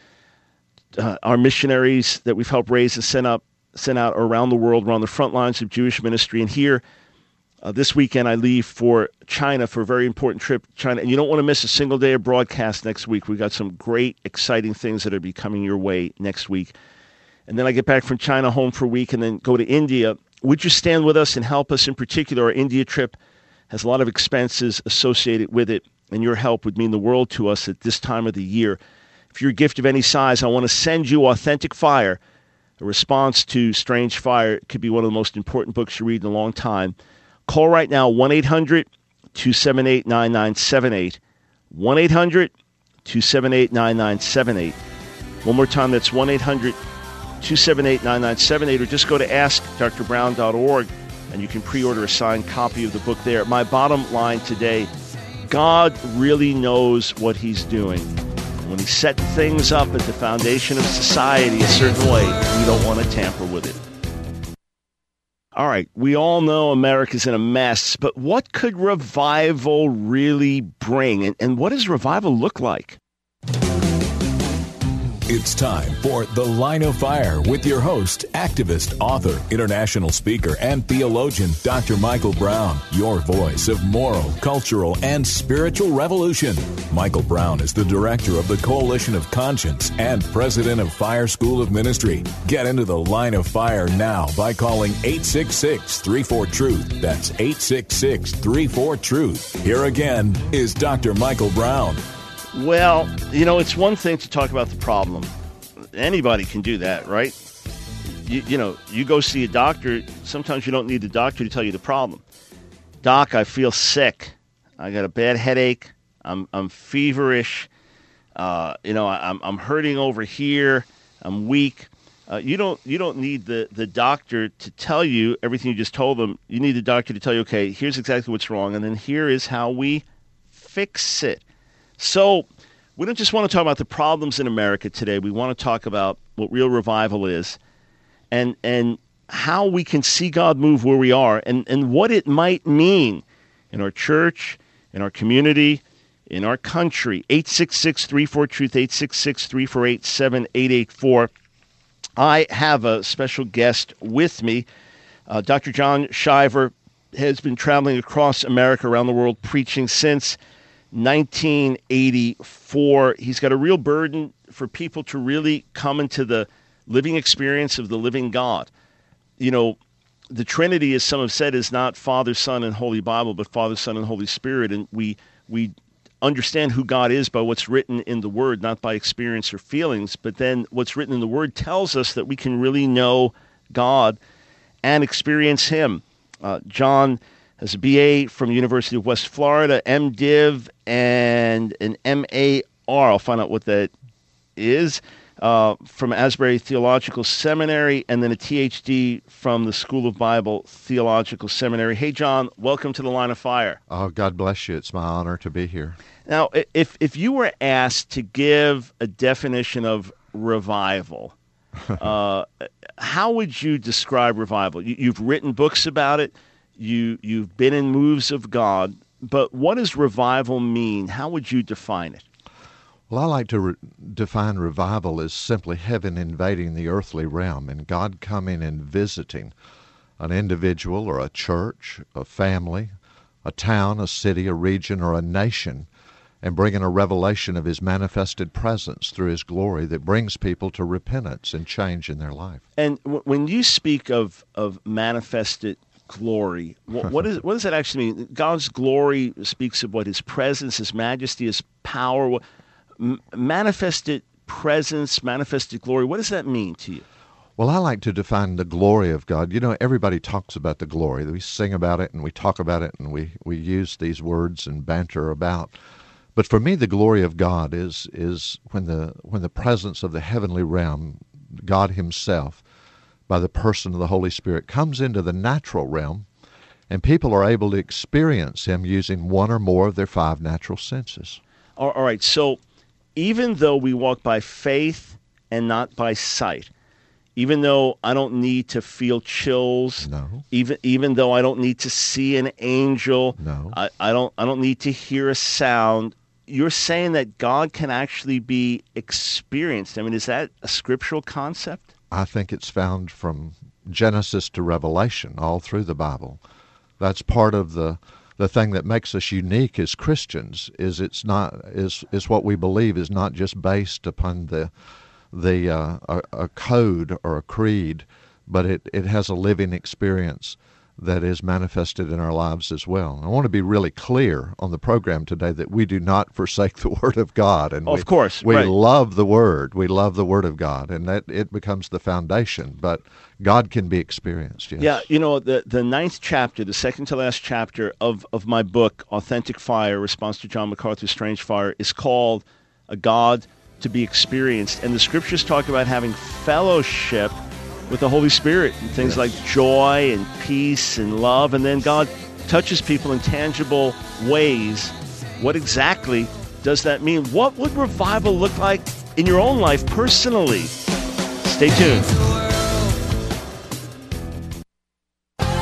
Our missionaries that we've helped raise and sent out around the world. We're on the front lines of Jewish ministry. And here, this weekend, I leave for China for a very important trip. China, and you don't want to miss a single day of broadcast next week. We've got some great, exciting things that are be coming your way next week. And then I get back from China home for a week and then go to India. Would you stand with us and help us? In particular, our India trip has a lot of expenses associated with it, and your help would mean the world to us at this time of the year. If you're a gift of any size, I want to send you Authentic Fire, a response to Strange Fire. It could be one of the most important books you read in a long time. Call right now, 1-800-278-9978. 1-800-278-9978. One more time, that's 1-800-278-9978, or just go to AskDrBrown.org, and you can pre-order a signed copy of the book there. My bottom line today, God really knows what he's doing. When he set things up at the foundation of society a certain way, we don't want to tamper with it. All right, we all know America's in a mess, but what could revival really bring? And what does revival look like? It's time for The Line of Fire with your host, activist, author, international speaker, and theologian, Dr. Michael Brown, your voice of moral, cultural, and spiritual revolution. Michael Brown is the director of the Coalition of Conscience and president of Fire School of Ministry. Get into The Line of Fire now by calling 866-34-TRUTH. That's 866-34-TRUTH. Here again is Dr. Michael Brown. Well, it's one thing to talk about the problem. Anybody can do that, right? You go see a doctor. Sometimes you don't need the doctor to tell you the problem. Doc, I feel sick. I got a bad headache. I'm feverish. I'm hurting over here. I'm weak. You don't need the doctor to tell you everything you just told them. You need the doctor to tell you, okay, here's exactly what's wrong, and then here is how we fix it. So we don't just want to talk about the problems in America today. We want to talk about what real revival is and how we can see God move where we are and what it might mean in our church, in our community, in our country. 866-34-TRUTH, 866-348-7884. I have a special guest with me. Dr. John Shiver has been traveling across America, around the world, preaching since 1984. He's got a real burden for people to really come into the living experience of the living God. The Trinity, as some have said, is not Father, Son, and Holy Bible, but Father, Son, and Holy Spirit. And we understand who God is by what's written in the Word, not by experience or feelings. But then what's written in the Word tells us that we can really know God and experience Him. John has a BA from the University of West Florida, MDiv, and an MAR. I'll find out what that is, from Asbury Theological Seminary, and then a THD from the School of Bible Theological Seminary. Hey, John, welcome to The Line of Fire. Oh, God bless you. It's my honor to be here. Now, if you were asked to give a definition of revival, how would you describe revival? You've written books about it. You've been in moves of God, but what does revival mean? How would you define it? Well, I like to define revival as simply heaven invading the earthly realm and God coming and visiting an individual or a church, a family, a town, a city, a region, or a nation, and bringing a revelation of His manifested presence through His glory that brings people to repentance and change in their life. And when you speak of manifested glory, what does that actually mean? God's glory speaks of what? His presence, His majesty, His power. Manifested presence, manifested glory, what does that mean to you? Well, I like to define the glory of God. Everybody talks about the glory. We sing about it and we talk about it and we use these words and banter about. But for me, the glory of God is when the presence of the heavenly realm, God Himself, by the person of the Holy Spirit, comes into the natural realm, and people are able to experience Him using one or more of their 5 natural senses. All right, so even though we walk by faith and not by sight, even though I don't need to feel chills, no. Even though I don't need to see an angel, no. I don't need to hear a sound, you're saying that God can actually be experienced. I mean, is that a scriptural concept? I think it's found from Genesis to Revelation, all through the Bible. That's part of the thing that makes us unique as Christians. Is what we believe is not just based upon a code or a creed, but it has a living experience that is manifested in our lives as well. I want to be really clear on the program today that we do not forsake the Word of God. And of course, we right. love the Word. We love the Word of God, and that it becomes the foundation. But God can be experienced, yes. Yeah, the 9th chapter, the second to last chapter of my book, Authentic Fire, Response to John MacArthur's Strange Fire, is called A God to be Experienced. And the Scriptures talk about having fellowship with the Holy Spirit, and things like joy and peace and love, and then God touches people in tangible ways. What exactly does that mean? What would revival look like in your own life personally? Stay tuned.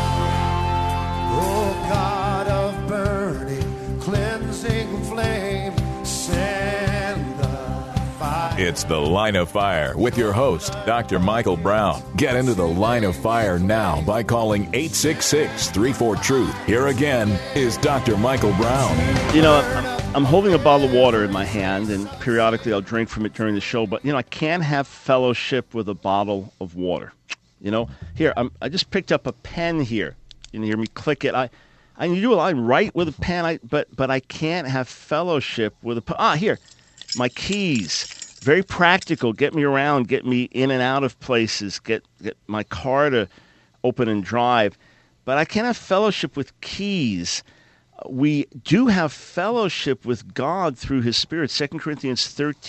It's The Line of Fire with your host, Dr. Michael Brown. Get into the Line of Fire now by calling 866-34-TRUTH. Here again is Dr. Michael Brown. You know, I'm holding a bottle of water in my hand, and periodically I'll drink from it during the show, but, I can't have fellowship with a bottle of water. Here, I just picked up a pen here. You hear me click it. I write with a pen, but I can't have fellowship with a pen. Here, my keys. Very practical. Get me around, get me in and out of places, get my car to open and drive. But I can't have fellowship with keys. We do have fellowship with God through His Spirit. 2 Corinthians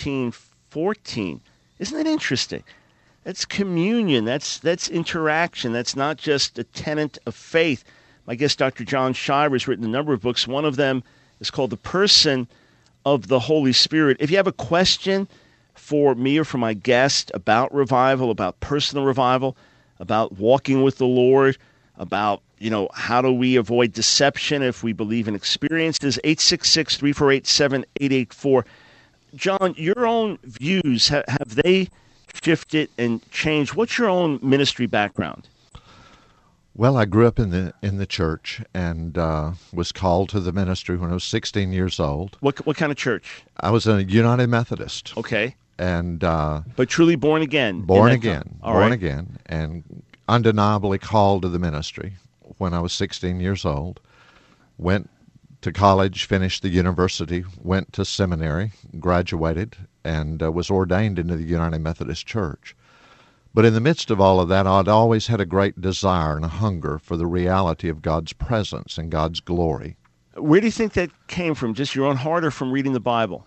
13:14. Isn't that interesting? That's communion. That's interaction. That's not just a tenet of faith. My guest, Dr. John Shiver, has written a number of books. One of them is called The Person of the Holy Spirit. If you have a question for me or for my guest about revival, about personal revival, about walking with the Lord, about, how do we avoid deception if we believe in experiences, 866-348-7884. John, your own views, have they shifted and changed? What's your own ministry background? Well, I grew up in the church and was called to the ministry when I was 16 years old. What kind of church? I was a United Methodist. Okay. And but truly born again. Born again, and undeniably called to the ministry when I was 16 years old. Went to college, finished the university, went to seminary, graduated, and was ordained into the United Methodist Church. But in the midst of all of that, I'd always had a great desire and a hunger for the reality of God's presence and God's glory. Where do you think that came from? Just your own heart or from reading the Bible?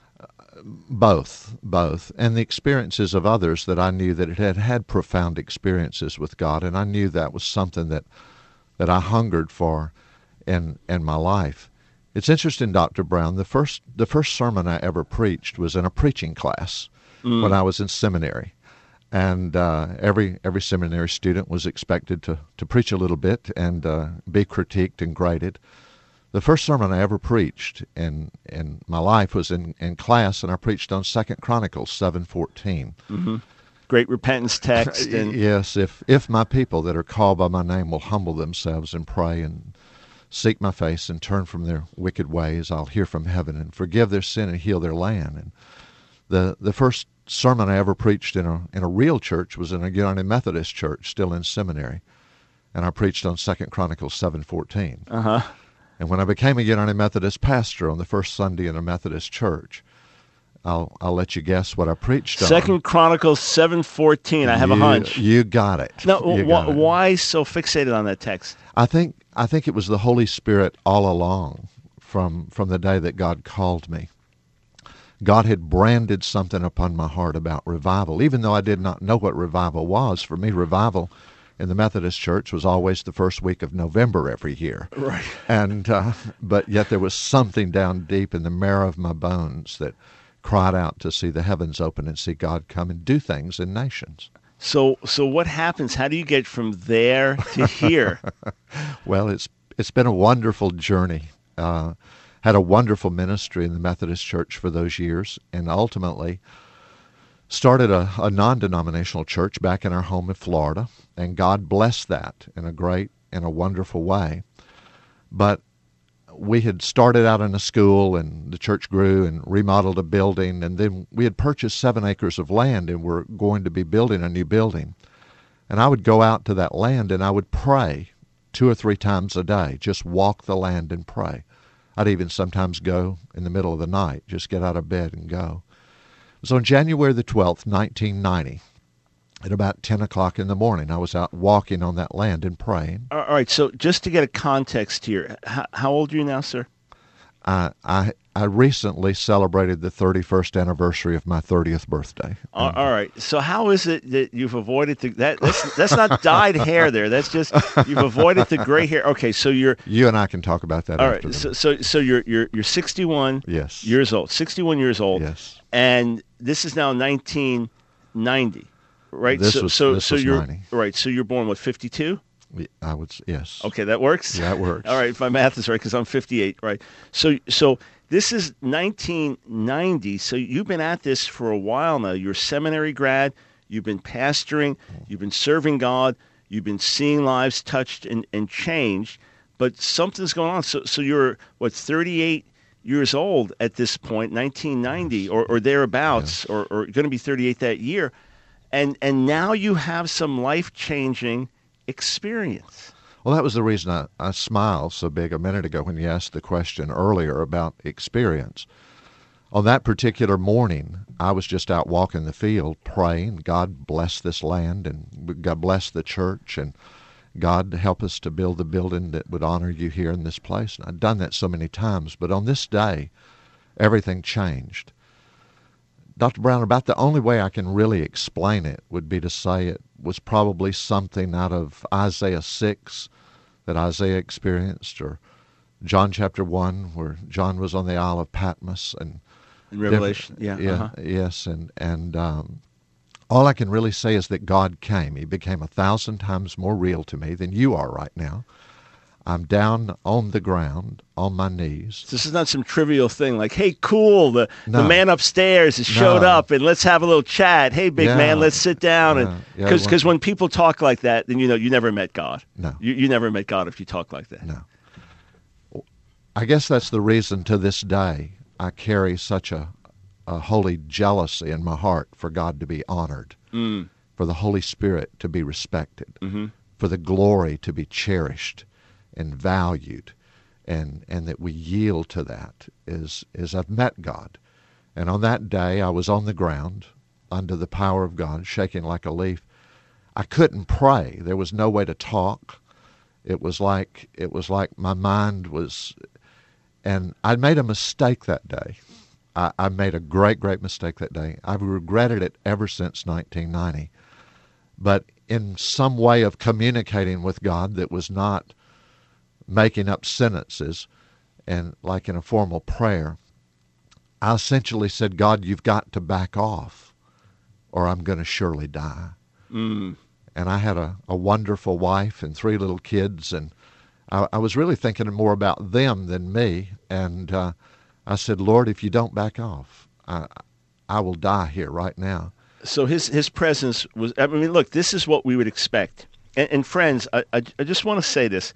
Both. And the experiences of others that I knew that had profound experiences with God, and I knew that was something that I hungered for in my life. It's interesting, Dr. Brown, the first sermon I ever preached was in a preaching class when I was in seminary. And every seminary student was expected to preach a little bit and be critiqued and graded. The first sermon I ever preached in my life was in class, and I preached on 2 Chronicles 7:14. Mm-hmm. Great repentance text. And yes, if my people that are called by my name will humble themselves and pray and seek my face and turn from their wicked ways, I'll hear from heaven and forgive their sin and heal their land. And the first sermon I ever preached in a real church was in a United Methodist church, still in seminary, and I preached on 2 Chronicles 7:14. Uh-huh. And when I became a United Methodist pastor on the first Sunday in a Methodist church, I'll let you guess what I preached on. 2 Chronicles 7:14. I have a hunch. You got it. Now, why so fixated on that text? I think it was the Holy Spirit all along from the day that God called me. God had branded something upon my heart about revival, even though I did not know what revival was. For me, revival in the Methodist Church was always the first week of November every year. Right. And but yet there was something down deep in the marrow of my bones that cried out to see the heavens open and see God come and do things in nations. So what happens? How do you get from there to here? Well, it's been a wonderful journey. Had a wonderful ministry in the Methodist Church for those years, and ultimately started a non-denominational church back in our home in Florida, and God blessed that in a great and a wonderful way. But we had started out in a school, and the church grew and remodeled a building, and then we had purchased 7 acres of land, and we're going to be building a new building. And I would go out to that land, and I would pray 2 or 3 times a day, just walk the land and pray. I'd even sometimes go in the middle of the night, just get out of bed and go. It was on January the 12th, 1990, at about 10 o'clock in the morning. I was out walking on that land and praying. All right, so just to get a context here, how old are you now, sir? I recently celebrated the 31st anniversary of my 30th birthday. All right. So how is it that you've avoided that's not dyed hair there. That's just you've avoided the gray hair. Okay, so you and I can talk about that. All after right. So you're 61 years old. 61 years old. Yes. And this is now 1990, right? This was 90. Right. So you're born 52? I would, yes. Okay, that works? Yeah, that works. All right, if my math is right, because I'm 58, right? So This is 1990, so you've been at this for a while now. You're a seminary grad. You've been pastoring. You've been serving God. You've been seeing lives touched and changed. But something's going on. So you're, 38 years old at this point, 1990 or thereabouts, or going to be 38 that year. And now you have some life-changing experience. Well, that was the reason I smiled so big a minute ago when you asked the question earlier about experience. On that particular morning, I was just out walking the field praying, God bless this land and God bless the church and God help us to build the building that would honor you here in this place. And I'd done that so many times, but on this day, everything changed. Dr. Brown, about the only way I can really explain it would be to say it was probably something out of Isaiah 6 that Isaiah experienced, or John chapter 1 where John was on the Isle of Patmos. And in Revelation, Yes, and all I can really say is that God came. He became 1,000 times more real to me than you are right now. I'm down on the ground, on my knees. This is not some trivial thing like, hey, cool, the man upstairs has showed up and let's have a little chat. Hey, big man, let's sit down. Because when people talk like that, then you never met God. No. You never met God if you talk like that. No. I guess that's the reason to this day I carry such a holy jealousy in my heart for God to be honored, for the Holy Spirit to be respected, for the glory to be cherished and valued, and that we yield to that is I've met God. And on that day, I was on the ground under the power of God, shaking like a leaf. I couldn't pray. There was no way to talk. It was like my mind was, and I made a mistake that day. I made a great, great mistake that day. I've regretted it ever since 1990. But in some way of communicating with God that was not making up sentences and like in a formal prayer, I essentially said, God, you've got to back off or I'm going to surely die. And I had a wonderful wife and 3 little kids, and I was really thinking more about them than me. And I said, Lord, if you don't back off, I will die here right now. So his presence was, I mean, look, this is what we would expect. And friends, I just want to say this.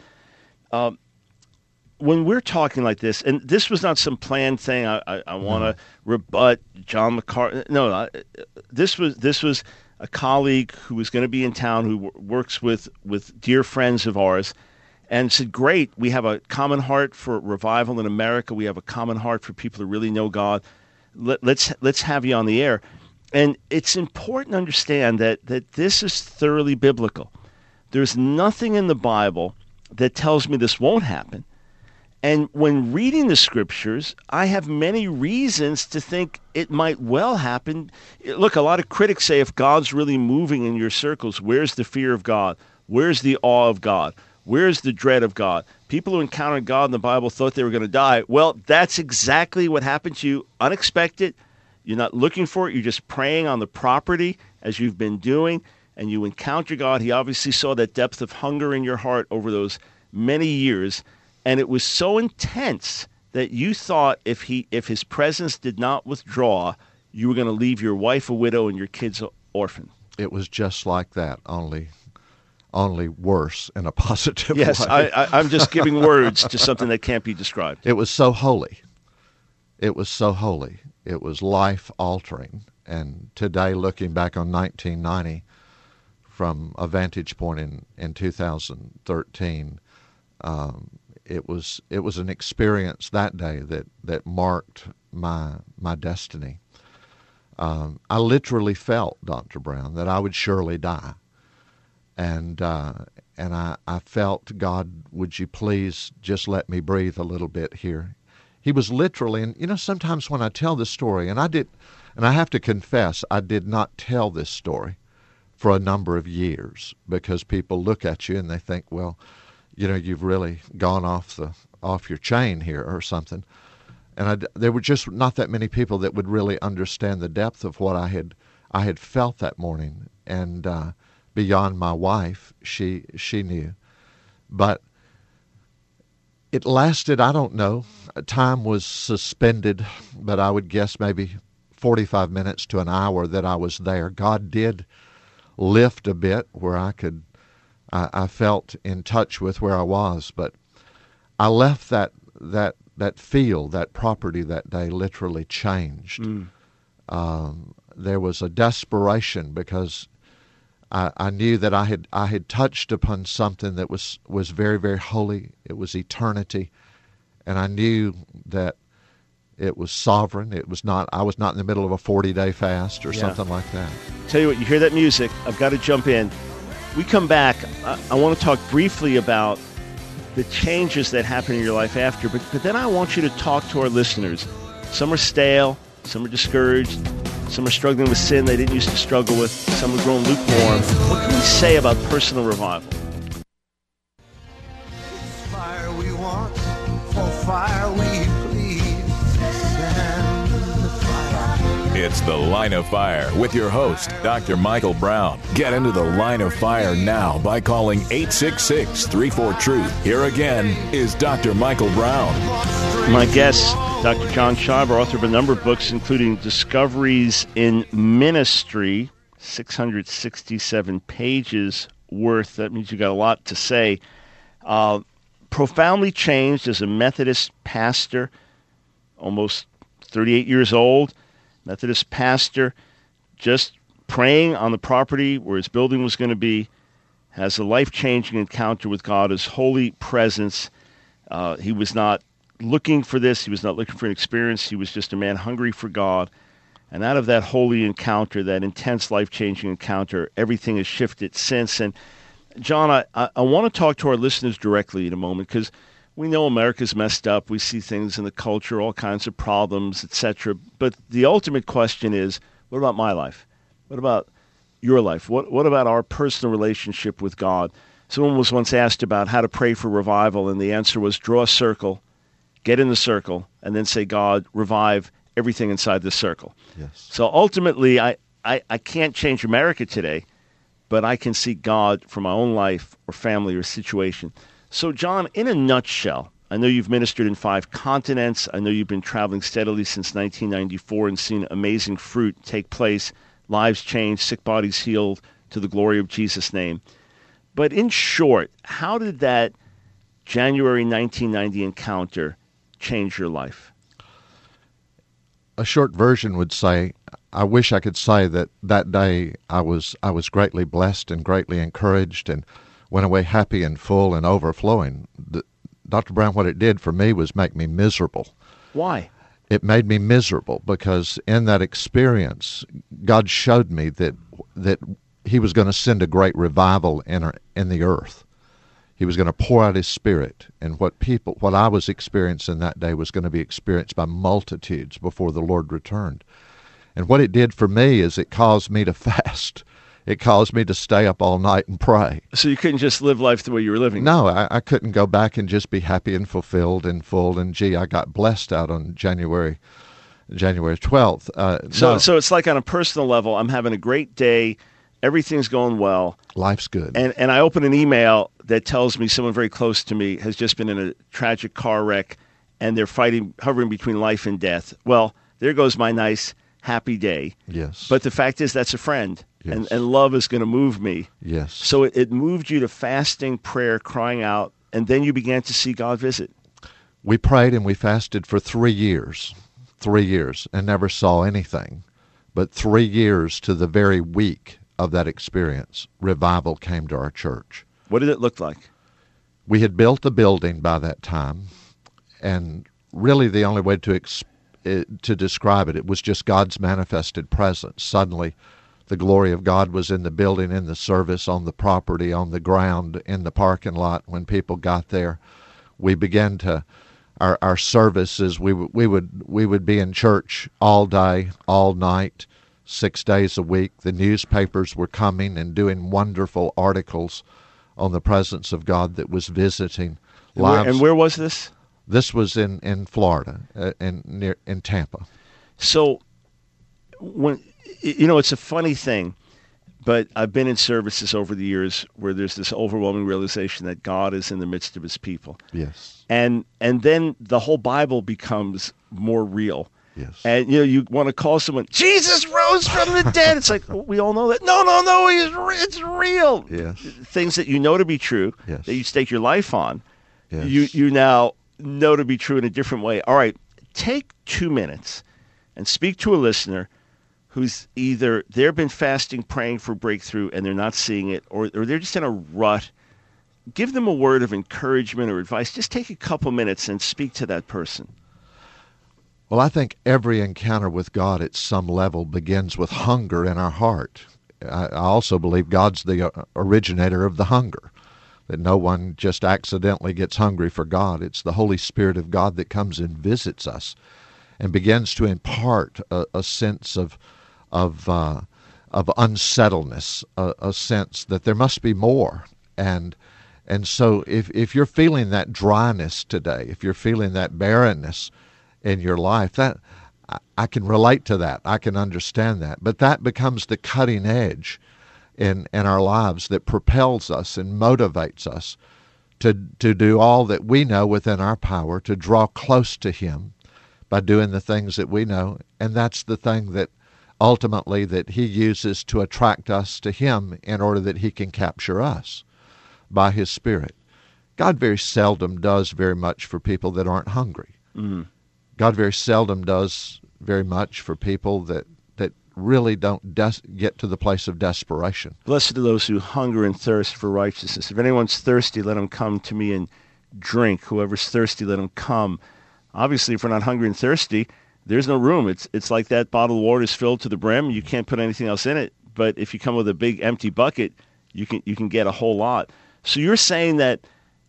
When we're talking like this, and this was not some planned thing, I want to rebut John MacArthur. No, this was a colleague who was going to be in town who works with dear friends of ours, and said, great, we have a common heart for revival in America. We have a common heart for people who really know God. Let's have you on the air. And it's important to understand that this is thoroughly biblical. There's nothing in the Bible that tells me this won't happen. And when reading the scriptures, I have many reasons to think it might well happen. Look, a lot of critics say if God's really moving in your circles, where's the fear of God? Where's the awe of God? Where's the dread of God? People who encountered God in the Bible thought they were going to die. Well, that's exactly what happened to you. Unexpected. You're not looking for it. You're just praying on the property as you've been doing, and you encounter God. He obviously saw that depth of hunger in your heart over those many years, and it was so intense that you thought if his presence did not withdraw, you were going to leave your wife a widow and your kids orphan. It was just like that, only worse in a positive way. Yes, I'm just giving words to something that can't be described. It was so holy. It was so holy. It was life-altering. And today, looking back on 1990 from a vantage point in 2013, it was an experience that day that marked my destiny. I literally felt, Dr. Brown, that I would surely die. And I felt, God, would you please just let me breathe a little bit here? He was literally, and sometimes when I tell this story, and I have to confess, I did not tell this story for a number of years because people look at you and they think, well, you've really gone off your chain here or something. And there were just not that many people that would really understand the depth of what I had felt that morning. And beyond my wife, she knew. But It lasted, I don't know. Time was suspended, but I would guess maybe 45 minutes to an hour that I was there. God did lift a bit where I felt in touch with where I was, but I left that field, that property that day literally changed. There was a desperation because I knew that I had touched upon something that was very, very holy. It was eternity, and I knew that it was sovereign. It was not. I was not in the middle of a 40-day fast or something like that. Tell you what, you hear that music? I've got to jump in. We come back. I want to talk briefly about the changes that happen in your life after, but then I want you to talk to our listeners. Some are stale, some are discouraged, some are struggling with sin they didn't used to struggle with, some have grown lukewarm. What can we say about personal revival? Fire we want, for fire we plead. Send the fire. It's The Line of Fire with your host, Dr. Michael Brown. Get into The Line of Fire now by calling 866-34-TRUTH. Here again is Dr. Michael Brown. My guest, Dr. John Shiver, author of a number of books, including Discoveries in Ministry, 667 pages worth. That means you got a lot to say. Profoundly changed as a Methodist pastor, almost 38 years old. Methodist pastor, just praying on the property where his building was going to be, has a life-changing encounter with God, his holy presence. He was not looking for this. He was not looking for an experience. He was just a man hungry for God. And out of that holy encounter, that intense life-changing encounter, everything has shifted since. And John, I want to talk to our listeners directly in a moment because we know America's messed up. We see things in the culture, all kinds of problems, etc. But the ultimate question is, what about my life? What about your life? What about our personal relationship with God? Someone was once asked about how to pray for revival, and the answer was draw a circle, get in the circle, and then say, God, revive everything inside the circle. Yes. So ultimately, I can't change America today, but I can seek God for my own life or family or situation. So, John, in a nutshell, I know you've ministered in 5 continents. I know you've been traveling steadily since 1994 and seen amazing fruit take place, lives changed, sick bodies healed to the glory of Jesus' name. But in short, how did that January 1990 encounter change your life? A short version would say, I wish I could say that day I was greatly blessed and greatly encouraged and went away happy and full and overflowing. Dr. Brown, what it did for me was make me miserable. Why? It made me miserable because in that experience, God showed me that He was going to send a great revival in the earth. He was going to pour out His Spirit, and what I was experiencing that day was going to be experienced by multitudes before the Lord returned. And what it did for me is it caused me to fast. It caused me to stay up all night and pray. So you couldn't just live life the way you were living? No, I couldn't go back and just be happy and fulfilled and full. And gee, I got blessed out on January 12th. So it's like on a personal level, I'm having a great day. Everything's going well. Life's good. And I open an email that tells me someone very close to me has just been in a tragic car wreck, and they're hovering between life and death. Well, there goes my nice, happy day. Yes. But the fact is that's a friend. Yes. And love is going to move me. Yes. So it moved you to fasting, prayer, crying out, and then you began to see God visit. We prayed and we fasted for 3 years, and never saw anything. But 3 years to the very week of that experience, revival came to our church. What did it look like? We had built the building by that time, and really the only way to describe it was just God's manifested presence. Suddenly, the glory of God was in the building, in the service, on the property, on the ground, in the parking lot. When people got there, we began to our services. We would be in church all day, all night, 6 days a week. The newspapers were coming and doing wonderful articles on the presence of God that was visiting lives. And where was this? This was in Florida, in Tampa. So, when it's a funny thing. But I've been in services over the years where there's this overwhelming realization that God is in the midst of his people. Yes. And then the whole Bible becomes more real. Yes. And you want to call someone, Jesus rose from the dead. It's like, well, we all know that. No, it's real. Yes. Things that you know to be true, yes. that you stake your life on, yes. you now know to be true in a different way. All right, take 2 minutes and speak to a listener who's either they've been fasting, praying for breakthrough, and they're not seeing it, or they're just in a rut. Give them a word of encouragement or advice. Just take a couple minutes and speak to that person. Well, I think every encounter with God at some level begins with hunger in our heart. I also believe God's the originator of the hunger, that no one just accidentally gets hungry for God. It's the Holy Spirit of God that comes and visits us and begins to impart a sense of unsettledness, a sense that there must be more. And so if you're feeling that dryness today, if you're feeling that barrenness in your life, that I can relate to that. I can understand that. But that becomes the cutting edge in our lives that propels us and motivates us to do all that we know within our power to draw close to him by doing the things that we know. And that's the thing that ultimately that he uses to attract us to him in order that he can capture us by his Spirit. God very seldom does very much for people that aren't hungry. Mm-hmm. God very seldom does very much for people that really don't get to the place of desperation. Blessed are those who hunger and thirst for righteousness. If anyone's thirsty, let him come to me and drink. Whoever's thirsty, let him come. Obviously, if we're not hungry and thirsty, there's no room. It's like that bottle of water is filled to the brim. You can't put anything else in it. But if you come with a big empty bucket, you can get a whole lot. So you're saying that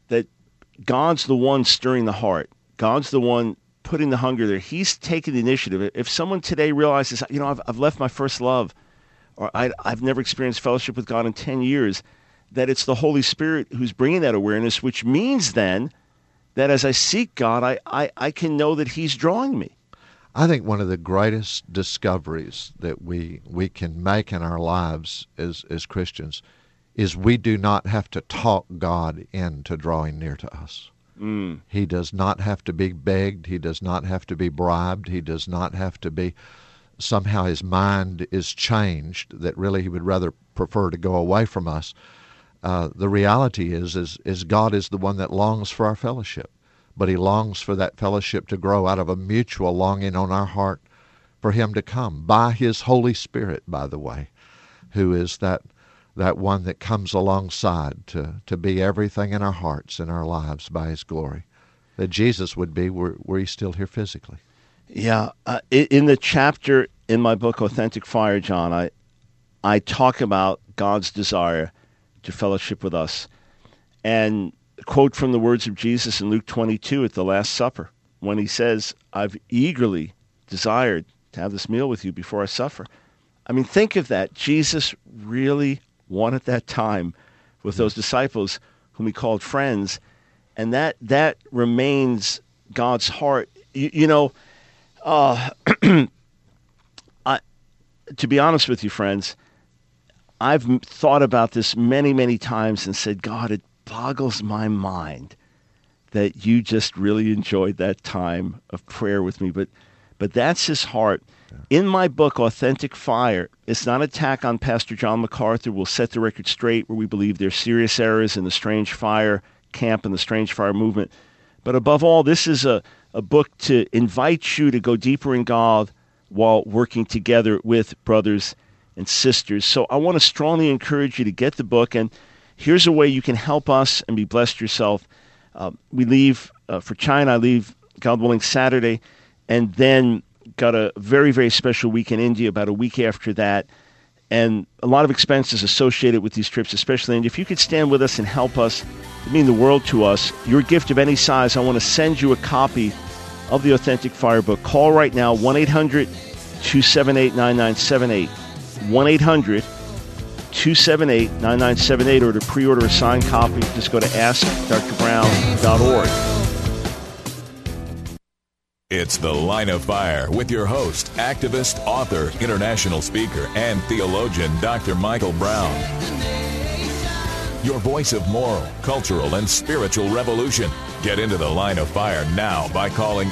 God's the one stirring the heart. God's the one putting the hunger there. He's taking the initiative. If someone today realizes, I've left my first love, or I've never experienced fellowship with God in 10 years, that it's the Holy Spirit who's bringing that awareness, which means then that as I seek God, I can know that he's drawing me. I think one of the greatest discoveries that we can make in our lives as Christians is we do not have to talk God into drawing near to us. Mm. He does not have to be begged. He does not have to be bribed. He does not have to be somehow his mind is changed, that really he would rather prefer to go away from us. The reality is God is the one that longs for our fellowship, but he longs for that fellowship to grow out of a mutual longing on our heart for him to come by his Holy Spirit, by the way, who is that one that comes alongside to be everything in our hearts and our lives by his glory, that Jesus would be were he still here physically. Yeah. In the chapter in my book, Authentic Fire, John, I talk about God's desire to fellowship with us. And a quote from the words of Jesus in Luke 22 at the Last Supper, when he says, I've eagerly desired to have this meal with you before I suffer. I mean, think of that. Jesus really wanted that time with those disciples whom he called friends, and that remains God's heart. To be honest with you, friends, I've thought about this many, many times and said, God, it boggles my mind that you just really enjoyed that time of prayer with me. But that's his heart. In my book, Authentic Fire, it's not an attack on Pastor John MacArthur. We'll set the record straight where we believe there's serious errors in the Strange Fire camp and the Strange Fire movement. But above all, this is a book to invite you to go deeper in God while working together with brothers and sisters. So I want to strongly encourage you to get the book. And here's a way you can help us and be blessed yourself. We leave for China. I leave, God willing, Saturday, and then got a very, very special week in India about a week after that, and a lot of expenses associated with these trips, especially India. If you could stand with us and help us, it would mean the world to us. Your gift of any size, I want to send you a copy of the Authentic Fire book. Call right now, 1-800-278-9978, 1-800-278-9978, or to pre-order a signed copy, just go to AskDrBrown.org. It's The Line of Fire with your host, activist, author, international speaker, and theologian, Dr. Michael Brown. Your voice of moral, cultural, and spiritual revolution. Get into The Line of Fire now by calling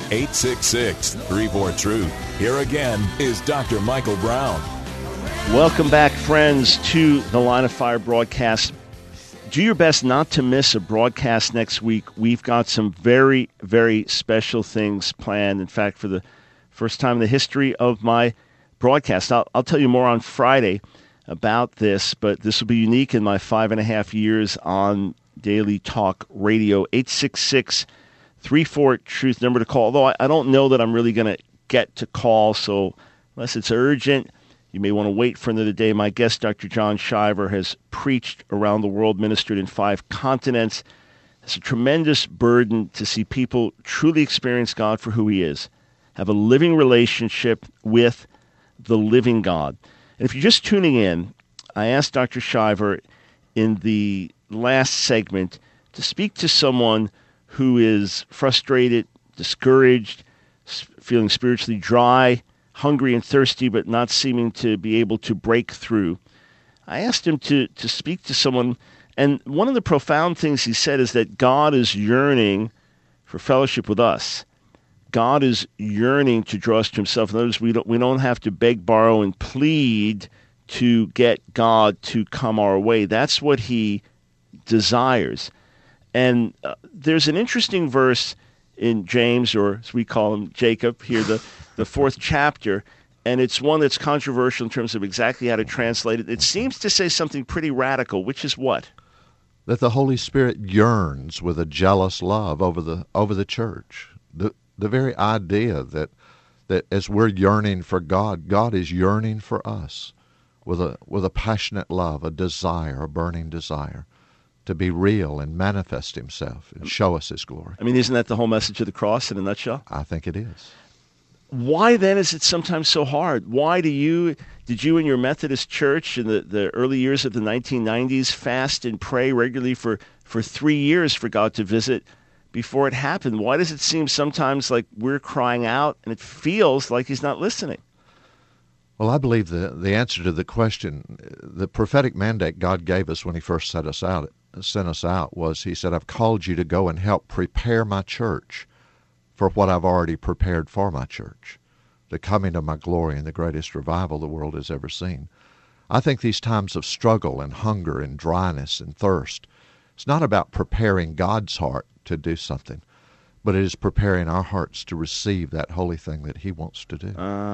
866-34-TRUTH. Here again is Dr. Michael Brown. Welcome back, friends, to the Line of Fire broadcast. Do your best not to miss a broadcast next week. We've got some very, very special things planned. In fact, for the first time in the history of my broadcast, I'll tell you more on Friday about this, but this will be unique in my 5.5 years on Daily Talk Radio. 866-34-TRUTH, number to call. Although I don't know that I'm really going to get to call, so unless it's urgent, you may want to wait for another day. My guest, Dr. John Shiver, has preached around the world, ministered in 5 continents. It's a tremendous burden to see people truly experience God for who he is, have a living relationship with the living God. And if you're just tuning in, I asked Dr. Shiver in the last segment to speak to someone who is frustrated, discouraged, feeling spiritually dry, hungry and thirsty, but not seeming to be able to break through. I asked him to speak to someone, and one of the profound things he said is that God is yearning for fellowship with us. God is yearning to draw us to himself. In other words, we don't have to beg, borrow, and plead to get God to come our way. That's what he desires. And there's an interesting verse in James, or as we call him, Jacob, here, the 4th chapter, and it's one that's controversial in terms of exactly how to translate it. It seems to say something pretty radical, which is what? That the Holy Spirit yearns with a jealous love over the church. The very idea that as we're yearning for God, God is yearning for us with a passionate love, a desire, a burning desire to be real and manifest himself and show us his glory. I mean, isn't that the whole message of the cross in a nutshell? I think it is. Why then is it sometimes so hard? Why did you in your Methodist church in the early years of the 1990s fast and pray regularly for 3 years for God to visit before it happened? Why does it seem sometimes like we're crying out and it feels like he's not listening? Well, I believe the answer to the question, the prophetic mandate God gave us when he first sent us out, was he said, I've called you to go and help prepare my church for what I've already prepared for my church, the coming of my glory and the greatest revival the world has ever seen. I think these times of struggle and hunger and dryness and thirst, it's not about preparing God's heart to do something, but it is preparing our hearts to receive that holy thing that he wants to do.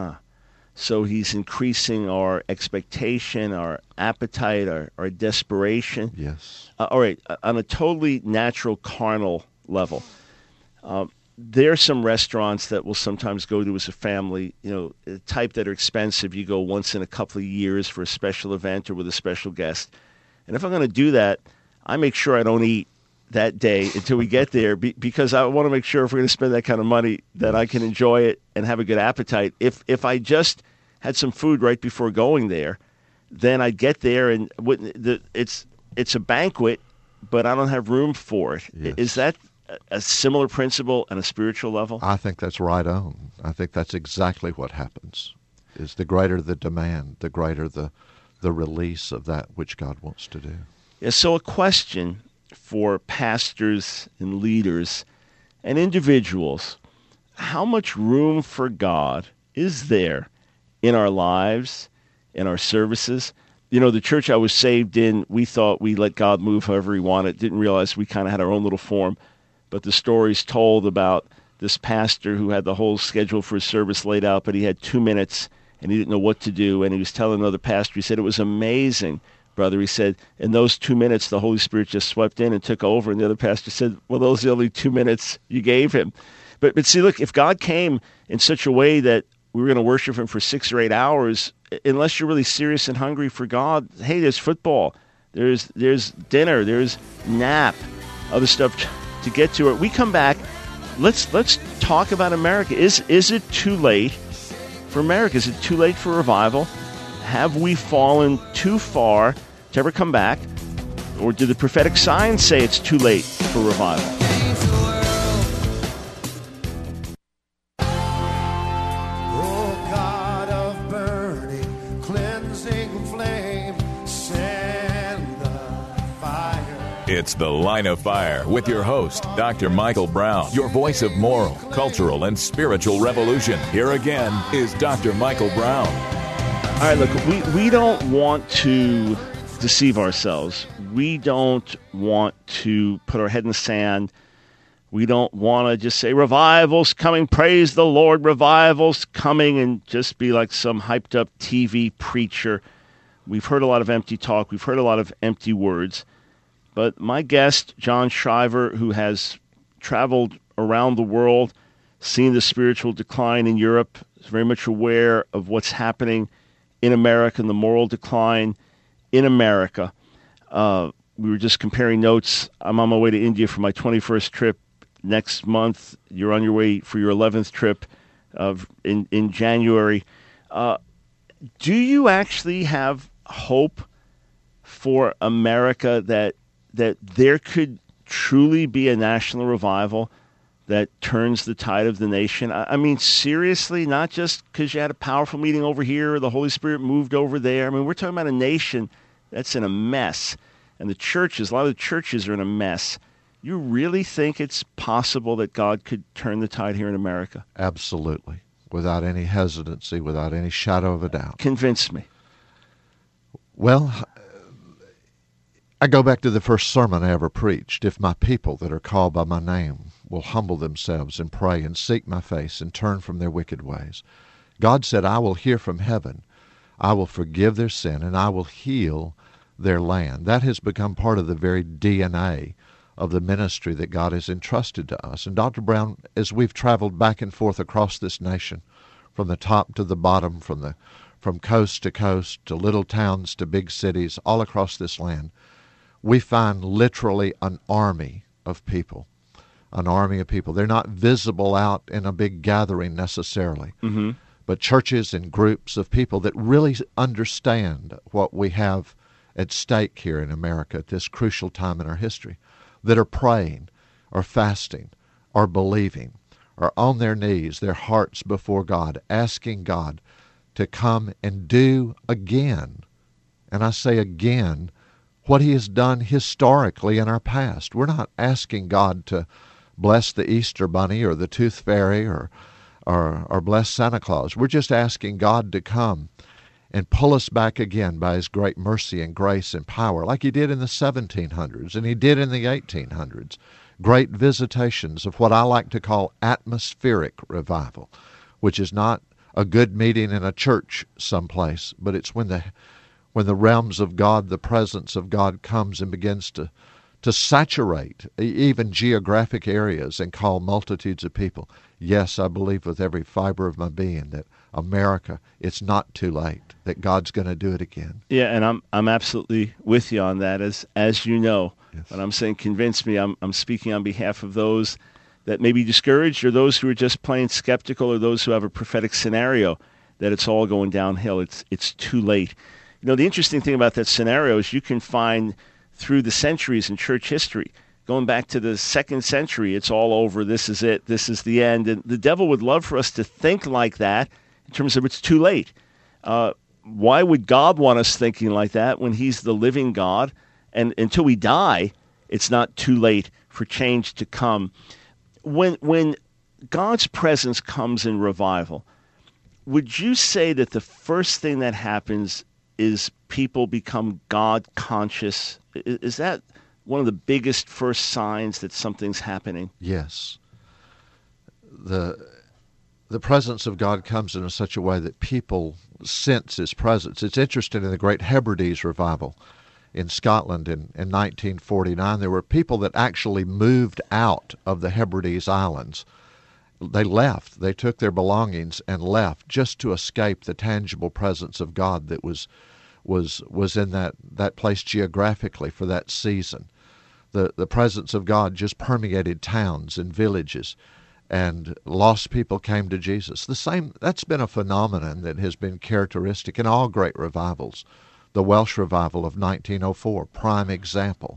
So he's increasing our expectation, our appetite, our desperation. Yes. All right, on a totally natural, carnal level, there are some restaurants that we'll sometimes go to as a family, the type that are expensive. You go once in a couple of years for a special event or with a special guest. And if I'm going to do that, I make sure I don't eat that day until we get there because I want to make sure if we're going to spend that kind of money that I can enjoy it and have a good appetite. If I just had some food right before going there, then I'd get there and it's a banquet, but I don't have room for it. Yes. Is that a similar principle on a spiritual level? I think that's right on. I think that's exactly what happens. Is the greater the demand, the greater the release of that which God wants to do. Yeah, so a question for pastors and leaders and individuals: how much room for God is there in our lives, in our services? The church I was saved in, we thought we let God move however he wanted. Didn't realize we kind of had our own little form. But the stories told about this pastor who had the whole schedule for his service laid out, but he had 2 minutes and he didn't know what to do. And he was telling another pastor, he said, it was amazing, brother. He said, in those 2 minutes, the Holy Spirit just swept in and took over. And the other pastor said, well, those are the only 2 minutes you gave him. But see, look, if God came in such a way that we were going to worship him for 6 or 8 hours, unless you're really serious and hungry for God, hey, there's football, there's dinner, there's nap, other stuff to get to it. We come back. Let's talk about America. Is it too late for America? Is it too late for revival? Have we fallen too far to ever come back? Or do the prophetic signs say it's too late for revival? It's The Line of Fire with your host, Dr. Michael Brown, your voice of moral, cultural, and spiritual revolution. Here again is Dr. Michael Brown. All right, look, we don't want to deceive ourselves. We don't want to put our head in the sand. We don't want to just say, revival's coming, praise the Lord, revival's coming, and just be like some hyped-up TV preacher. We've heard a lot of empty talk. We've heard a lot of empty words. But my guest, John Shriver, who has traveled around the world, seen the spiritual decline in Europe, is very much aware of what's happening in America and the moral decline in America. We were just comparing notes. I'm on my way to India for my 21st trip next month. You're on your way for your 11th trip in January. Do you actually have hope for America that there could truly be a national revival that turns the tide of the nation? I mean, seriously, not just because you had a powerful meeting over here or the Holy Spirit moved over there. I mean, we're talking about a nation that's in a mess. And the churches, a lot of the churches are in a mess. You really think it's possible that God could turn the tide here in America? Absolutely. Without any hesitancy, without any shadow of a doubt. Convince me. Well, I go back to the first sermon I ever preached. If my people that are called by my name will humble themselves and pray and seek my face and turn from their wicked ways. God said, I will hear from heaven. I will forgive their sin and I will heal their land. That has become part of the very DNA of the ministry that God has entrusted to us. And Dr. Brown, as we've traveled back and forth across this nation, from the top to the bottom, from coast to coast, to little towns to big cities, all across this land, we find literally an army of people. An army of people. They're not visible out in a big gathering necessarily, but churches and groups of people that really understand what we have at stake here in America at this crucial time in our history, that are praying, or fasting, or believing, or on their knees, their hearts before God, asking God to come and do again, and I say again, what He has done historically in our past. We're not asking God to bless the Easter Bunny or the Tooth Fairy or bless Santa Claus. We're just asking God to come and pull us back again by His great mercy and grace and power, like He did in the 1700s and He did in the 1800s. Great visitations of what I like to call atmospheric revival, which is not a good meeting in a church someplace, but it's when the realms of God, the presence of God comes and begins to saturate even geographic areas and call multitudes of people. Yes, I believe with every fiber of my being that America, it's not too late, that God's going to do it again. Yeah, and I'm absolutely with you on that, as you know. Yes. But I'm saying convince me, I'm speaking on behalf of those that may be discouraged or those who are just plain skeptical or those who have a prophetic scenario that it's all going downhill. It's too late. You know, the interesting thing about that scenario is you can find through the centuries in church history, going back to the 2nd century, it's all over, this is it, this is the end. And the devil would love for us to think like that in terms of it's too late. Why would God want us thinking like that when He's the living God? And until we die, it's not too late for change to come. When God's presence comes in revival, would you say that the first thing that happens is people become God conscious? Is that one of the biggest first signs that something's happening? Yes. The presence of God comes in such a way that people sense His presence. It's interesting, in the Great Hebrides revival in Scotland in 1949, there were people that actually moved out of the Hebrides Islands. They left. They took their belongings and left just to escape the tangible presence of God that was in that place geographically for that season. The presence of God just permeated towns and villages, and lost people came to Jesus. That's been a phenomenon that has been characteristic in all great revivals. The Welsh revival of 1904, prime example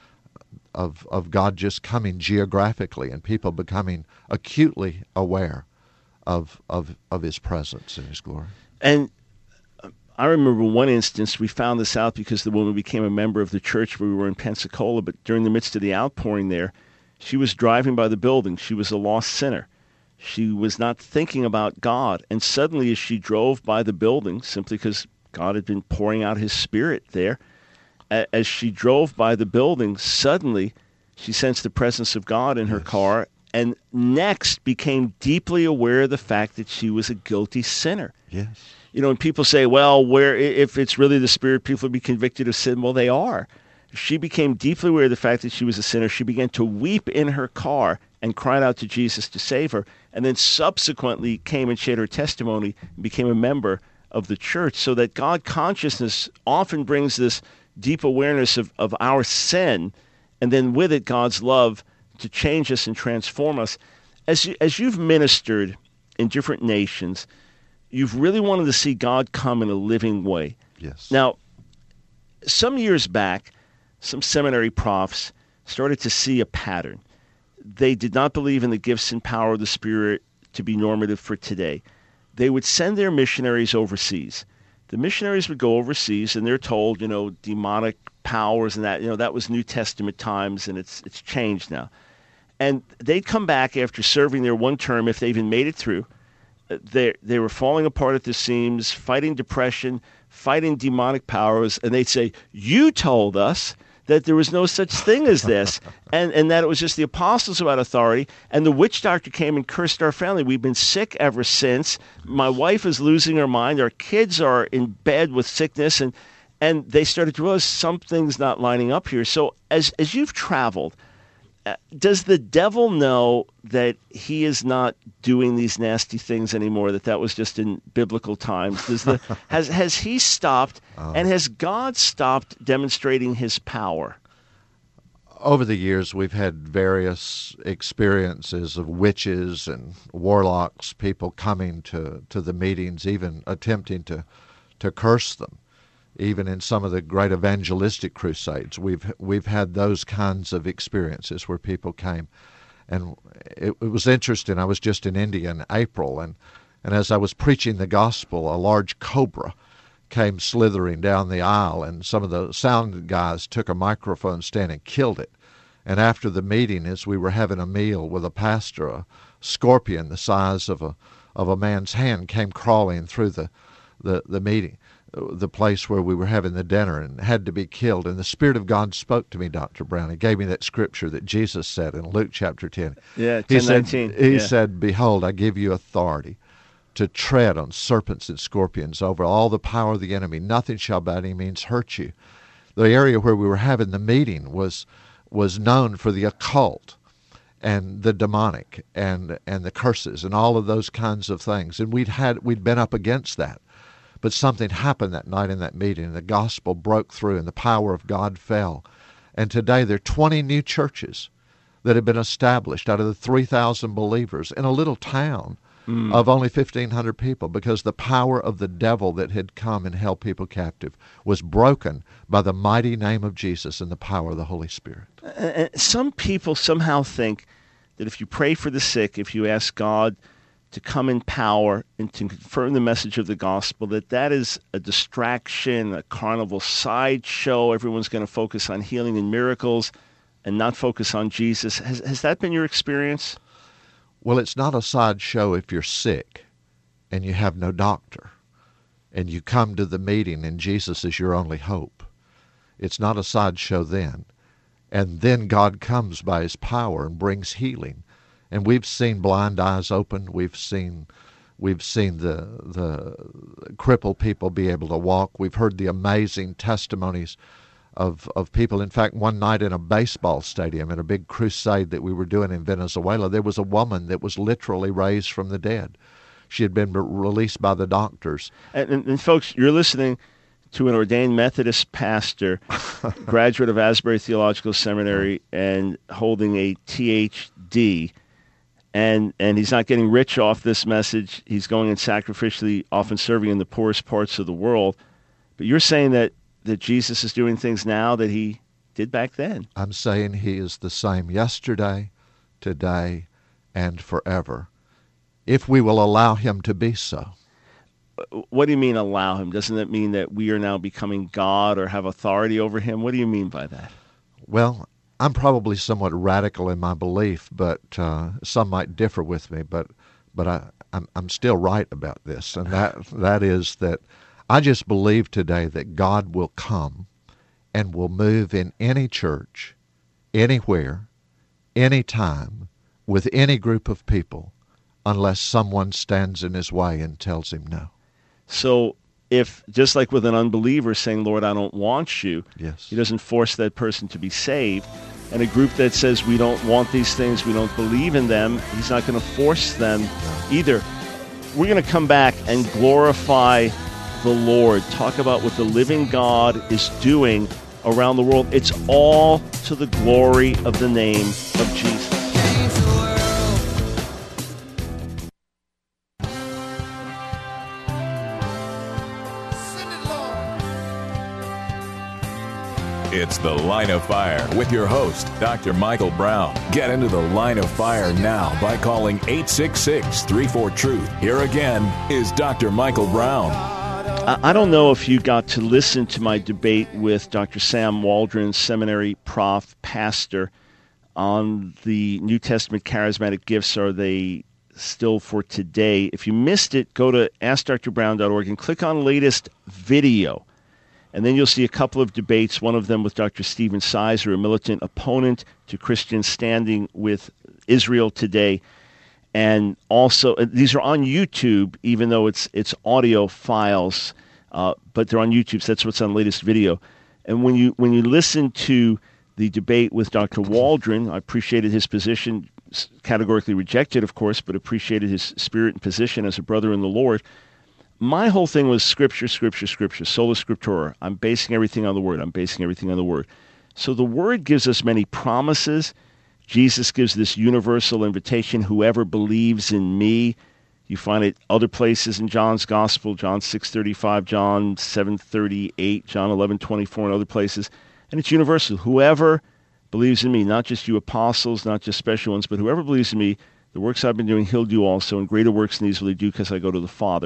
of God just coming geographically and people becoming acutely aware of His presence and His glory. And I remember one instance, we found this out because the woman became a member of the church where we were in Pensacola, but during the midst of the outpouring there, she was driving by the building. She was a lost sinner. She was not thinking about God. And suddenly as she drove by the building, simply because God had been pouring out his Spirit there, as she drove by the building, suddenly she sensed the presence of God in her car, and next became deeply aware of the fact that she was a guilty sinner. Yes. You know, and people say, well, if it's really the Spirit, people will be convicted of sin. Well, they are. She became deeply aware of the fact that she was a sinner. She began to weep in her car and cried out to Jesus to save her, and then subsequently came and shared her testimony and became a member of the church. So that God consciousness often brings this deep awareness of our sin, and then with it, God's love to change us and transform us. As you've ministered in different nations, you've really wanted to see God come in a living way. Yes. Now, some years back, some seminary profs started to see a pattern. They did not believe in the gifts and power of the Spirit to be normative for today. They would send their missionaries overseas. The missionaries would go overseas, and they're told, demonic powers and that, that was New Testament times, and it's changed now. And they'd come back after serving their one term, if they even made it through. They were falling apart at the seams, fighting depression, fighting demonic powers, and they'd say, you told us that there was no such thing as this, and that it was just the apostles who had authority, and the witch doctor came and cursed our family. We've been sick ever since. My wife is losing her mind. Our kids are in bed with sickness, and they started to realize something's not lining up here. So as you've traveled, does the devil know that he is not doing these nasty things anymore, that was just in biblical times? Has he stopped, and has God stopped demonstrating his power? Over the years, we've had various experiences of witches and warlocks, people coming to the meetings, even attempting to curse them. Even in some of the great evangelistic crusades, we've had those kinds of experiences where people came. And it was interesting. I was just in India in April, and as I was preaching the gospel, a large cobra came slithering down the aisle, and some of the sound guys took a microphone stand and killed it. And after the meeting, as we were having a meal with a pastor, a scorpion the size of a man's hand came crawling through the meeting, the place where we were having the dinner, and had to be killed. And the Spirit of God spoke to me, Dr. Brown. He gave me that scripture that Jesus said in Luke chapter 10. Yeah, 10:19. He said, behold, I give you authority to tread on serpents and scorpions over all the power of the enemy. Nothing shall by any means hurt you. The area where we were having the meeting was known for the occult and the demonic and the curses and all of those kinds of things. And we'd been up against that. But something happened that night in that meeting, and the gospel broke through, and the power of God fell. And today there are 20 new churches that have been established out of the 3,000 believers in a little town of only 1,500 people, because the power of the devil that had come and held people captive was broken by the mighty name of Jesus and the power of the Holy Spirit. Some people somehow think that if you pray for the sick, if you ask God to come in power and to confirm the message of the gospel, that is a distraction, a carnival sideshow. Everyone's going to focus on healing and miracles and not focus on Jesus. Has that been your experience? Well, it's not a sideshow if you're sick and you have no doctor and you come to the meeting and Jesus is your only hope. It's not a sideshow then. And then God comes by his power and brings healing. And we've seen blind eyes open. We've seen the crippled people be able to walk. We've heard the amazing testimonies of people. In fact, one night in a baseball stadium, in a big crusade that we were doing in Venezuela, there was a woman that was literally raised from the dead. She had been released by the doctors. And folks, you're listening to an ordained Methodist pastor, graduate of Asbury Theological Seminary, and holding a Ph.D., And he's not getting rich off this message. He's going and sacrificially, often serving in the poorest parts of the world. But you're saying that Jesus is doing things now that he did back then. I'm saying he is the same yesterday, today, and forever, if we will allow him to be so. what do you mean allow him? Doesn't that mean that we are now becoming God or have authority over him? What do you mean by that? Well, I'm probably somewhat radical in my belief, but some might differ with me. But I'm still right about this, and that is that I just believe today that God will come and will move in any church, anywhere, anytime, with any group of people, unless someone stands in his way and tells him no. So if, just like with an unbeliever saying, Lord, I don't want you, yes, he doesn't force that person to be saved. And a group that says we don't want these things, we don't believe in them, he's not going to force them either. We're going to come back and glorify the Lord, talk about what the living God is doing around the world. It's all to the glory of the name of Jesus. It's The Line of Fire with your host, Dr. Michael Brown. Get into the Line of Fire now by calling 866-34-TRUTH. Here again is Dr. Michael Brown. I don't know if you got to listen to my debate with Dr. Sam Waldron, seminary prof, pastor, on the New Testament charismatic gifts. Are they still for today? If you missed it, go to AskDrBrown.org and click on latest video. And then you'll see a couple of debates, one of them with Dr. Stephen Sizer, a militant opponent to Christians standing with Israel today. And also, these are on YouTube, even though it's audio files, but they're on YouTube, so that's what's on latest video. And when you listen to the debate with Dr. Waldron, I appreciated his position, categorically rejected, of course, but appreciated his spirit and position as a brother in the Lord. My whole thing was Scripture, Scripture, Scripture, sola scriptura. I'm basing everything on the Word. So the Word gives us many promises. Jesus gives this universal invitation, whoever believes in me. You find it other places in John's Gospel, John 6:35, John 7:38, John 11:24, and other places. And it's universal. Whoever believes in me, not just you apostles, not just special ones, but whoever believes in me, the works I've been doing, he'll do also, and greater works than these will he do because I go to the Father.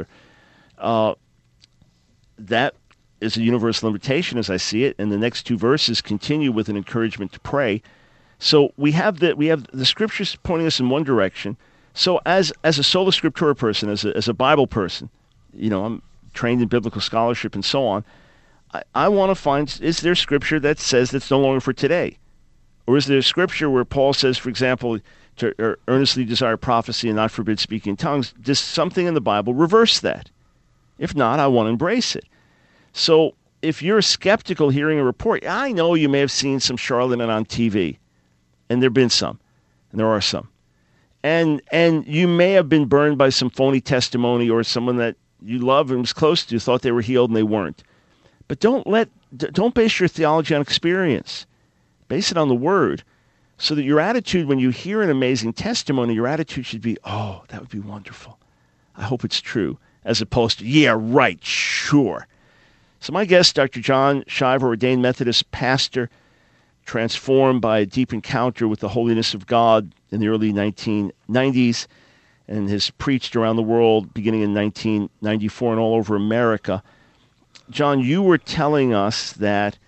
That is a universal invitation as I see it, and the next two verses continue with an encouragement to pray. So we have the Scriptures pointing us in one direction. So as a sola scriptura person, as a Bible person, I'm trained in biblical scholarship and so on, I want to find, is there Scripture that says that's no longer for today? Or is there Scripture where Paul says, for example, to earnestly desire prophecy and not forbid speaking in tongues? Does something in the Bible reverse that? If not, I want to embrace it. So if you're skeptical hearing a report, I know you may have seen some charlatan on TV, and there have been some, and there are some. And you may have been burned by some phony testimony or someone that you love and was close to, thought they were healed and they weren't. But don't base your theology on experience. Base it on the Word, so that your attitude when you hear an amazing testimony, your attitude should be, oh, that would be wonderful. I hope it's true, as opposed to, yeah, right, sure. So my guest, Dr. John Shiver, ordained Methodist pastor, transformed by a deep encounter with the holiness of God in the early 1990s, and has preached around the world beginning in 1994 and all over America. John, you were telling us that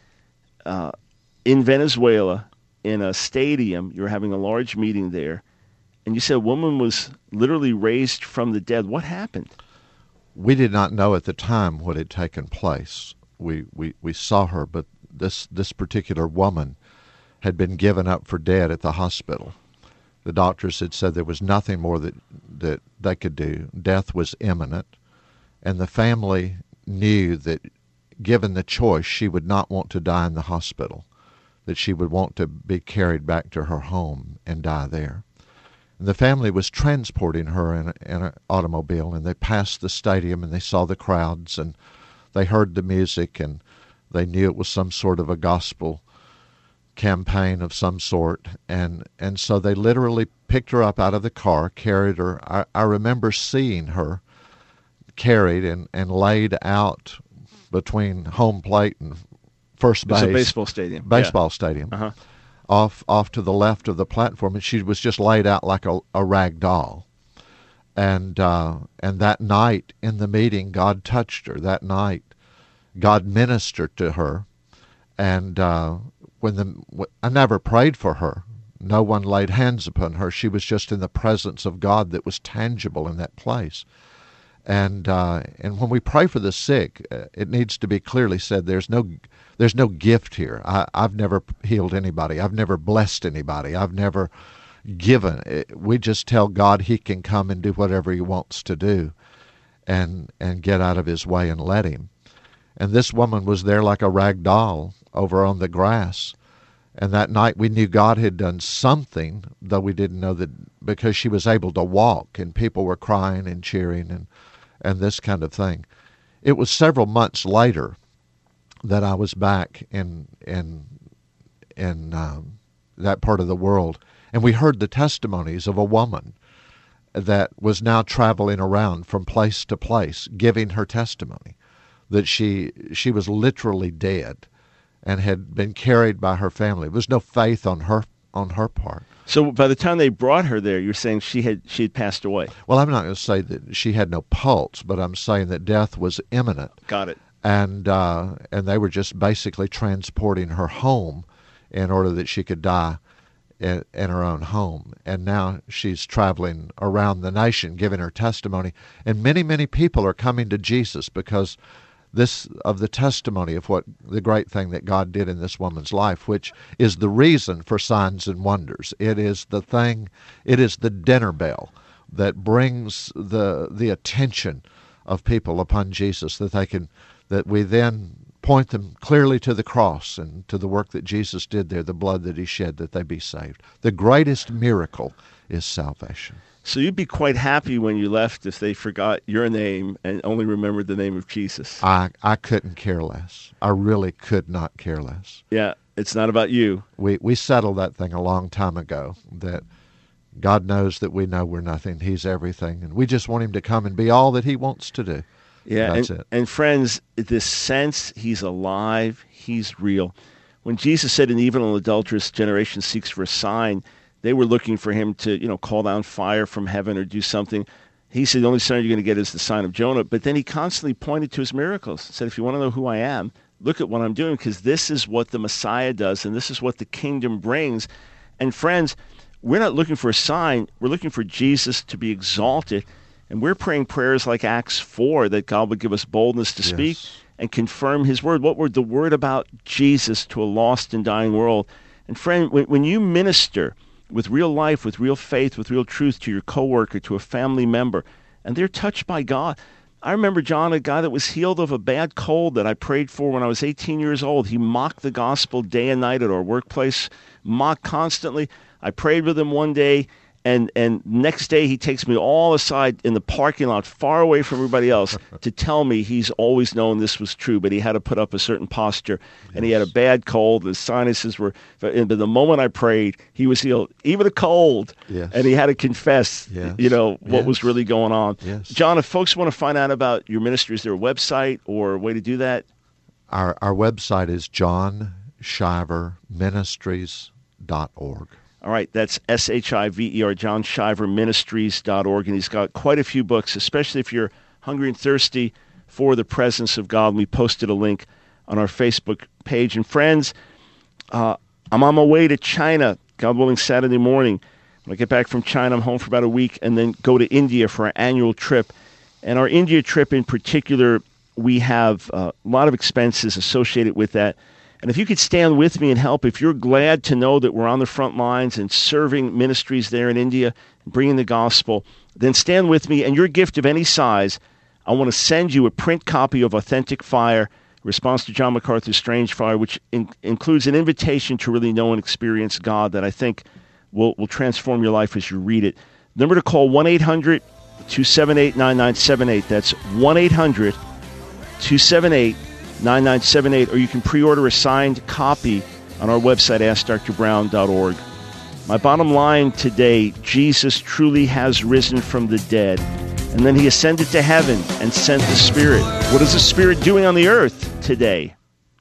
in Venezuela, in a stadium, you were having a large meeting there, and you said a woman was literally raised from the dead. What happened? We did not know at the time what had taken place. We saw her, but this particular woman had been given up for dead at the hospital. The doctors had said there was nothing more that they could do. Death was imminent, and the family knew that given the choice, she would not want to die in the hospital, that she would want to be carried back to her home and die there. And the family was transporting her in an automobile, and they passed the stadium, and they saw the crowds, and they heard the music, and they knew it was some sort of a gospel campaign of some sort, and so they literally picked her up out of the car, carried her. I remember seeing her carried and laid out between home plate and first base. It's a baseball stadium. Stadium. Uh-huh. Off to the left of the platform, and she was just laid out like a rag doll. And that night in the meeting, God touched her. That night, God ministered to her. And I never prayed for her. No one laid hands upon her. She was just in the presence of God that was tangible in that place. And when we pray for the sick, it needs to be clearly said there's no gift here. I've never healed anybody. I've never blessed anybody. I've never given. We just tell God He can come and do whatever He wants to do, and get out of His way and let Him. And this woman was there like a rag doll over on the grass. And that night we knew God had done something, though we didn't know that, because she was able to walk and people were crying and cheering and this kind of thing. It was several months later that I was back in that part of the world, and we heard the testimonies of a woman that was now traveling around from place to place, giving her testimony that she was literally dead and had been carried by her family. There was no faith on her part. So by the time they brought her there, you're saying she had passed away. Well, I'm not going to say that she had no pulse, but I'm saying that death was imminent. Got it. And they were just basically transporting her home in order that she could die in her own home. And now she's traveling around the nation giving her testimony. And many, many people are coming to Jesus because of the testimony of what the great thing that God did in this woman's life, which is the reason for signs and wonders. It is the dinner bell that brings the attention of people upon Jesus, that we then point them clearly to the cross and to the work that Jesus did there, the blood that He shed, that they be saved. The greatest miracle is salvation. So you'd be quite happy when you left if they forgot your name and only remembered the name of Jesus. I couldn't care less. I really could not care less. Yeah, it's not about you. We settled that thing a long time ago, that God knows that we know we're nothing. He's everything. And we just want Him to come and be all that He wants to do. Yeah, That's it. And friends, this sense He's alive, He's real. When Jesus said an evil and adulterous generation seeks for a sign, they were looking for Him to, call down fire from heaven or do something. He said the only sign you're going to get is the sign of Jonah. But then He constantly pointed to His miracles. He said, if you want to know who I am, look at what I'm doing, because this is what the Messiah does, and this is what the kingdom brings. And friends, we're not looking for a sign. We're looking for Jesus to be exalted. And we're praying prayers like Acts 4, that God would give us boldness to speak and confirm His word. What word? The word about Jesus to a lost and dying world. And friend, when you minister with real life, with real faith, with real truth to your coworker, to a family member, and they're touched by God. I remember, John, a guy that was healed of a bad cold that I prayed for when I was 18 years old. He mocked the gospel day and night at our workplace, mocked constantly. I prayed with him one day, and next day he takes me all aside in the parking lot, far away from everybody else, to tell me he's always known this was true, but he had to put up a certain posture, and he had a bad cold. His sinuses were, but the moment I prayed, he was healed, even a cold, and he had to confess, what was really going on. Yes. John, if folks want to find out about your ministry, is there a website or a way to do that? Our website is johnshiverministries.org. All right, that's SHIVER, johnshiverministries.org, and he's got quite a few books, especially if you're hungry and thirsty for the presence of God. We posted a link on our Facebook page. And friends, I'm on my way to China, God willing, Saturday morning. When I get back from China, I'm home for about a week, and then go to India for our annual trip. And our India trip in particular, we have a lot of expenses associated with that. And if you could stand with me and help, if you're glad to know that we're on the front lines and serving ministries there in India, bringing the gospel, then stand with me. And your gift of any size, I want to send you a print copy of Authentic Fire, Response to John MacArthur's Strange Fire, which includes an invitation to really know and experience God that I think will transform your life as you read it. Number to call, 1-800-278-9978. That's 1-800-278-9978. 9978, or you can pre-order a signed copy on our website, AskDrBrown.org. My bottom line today, Jesus truly has risen from the dead, and then He ascended to heaven and sent the Spirit. What is the Spirit doing on the earth today?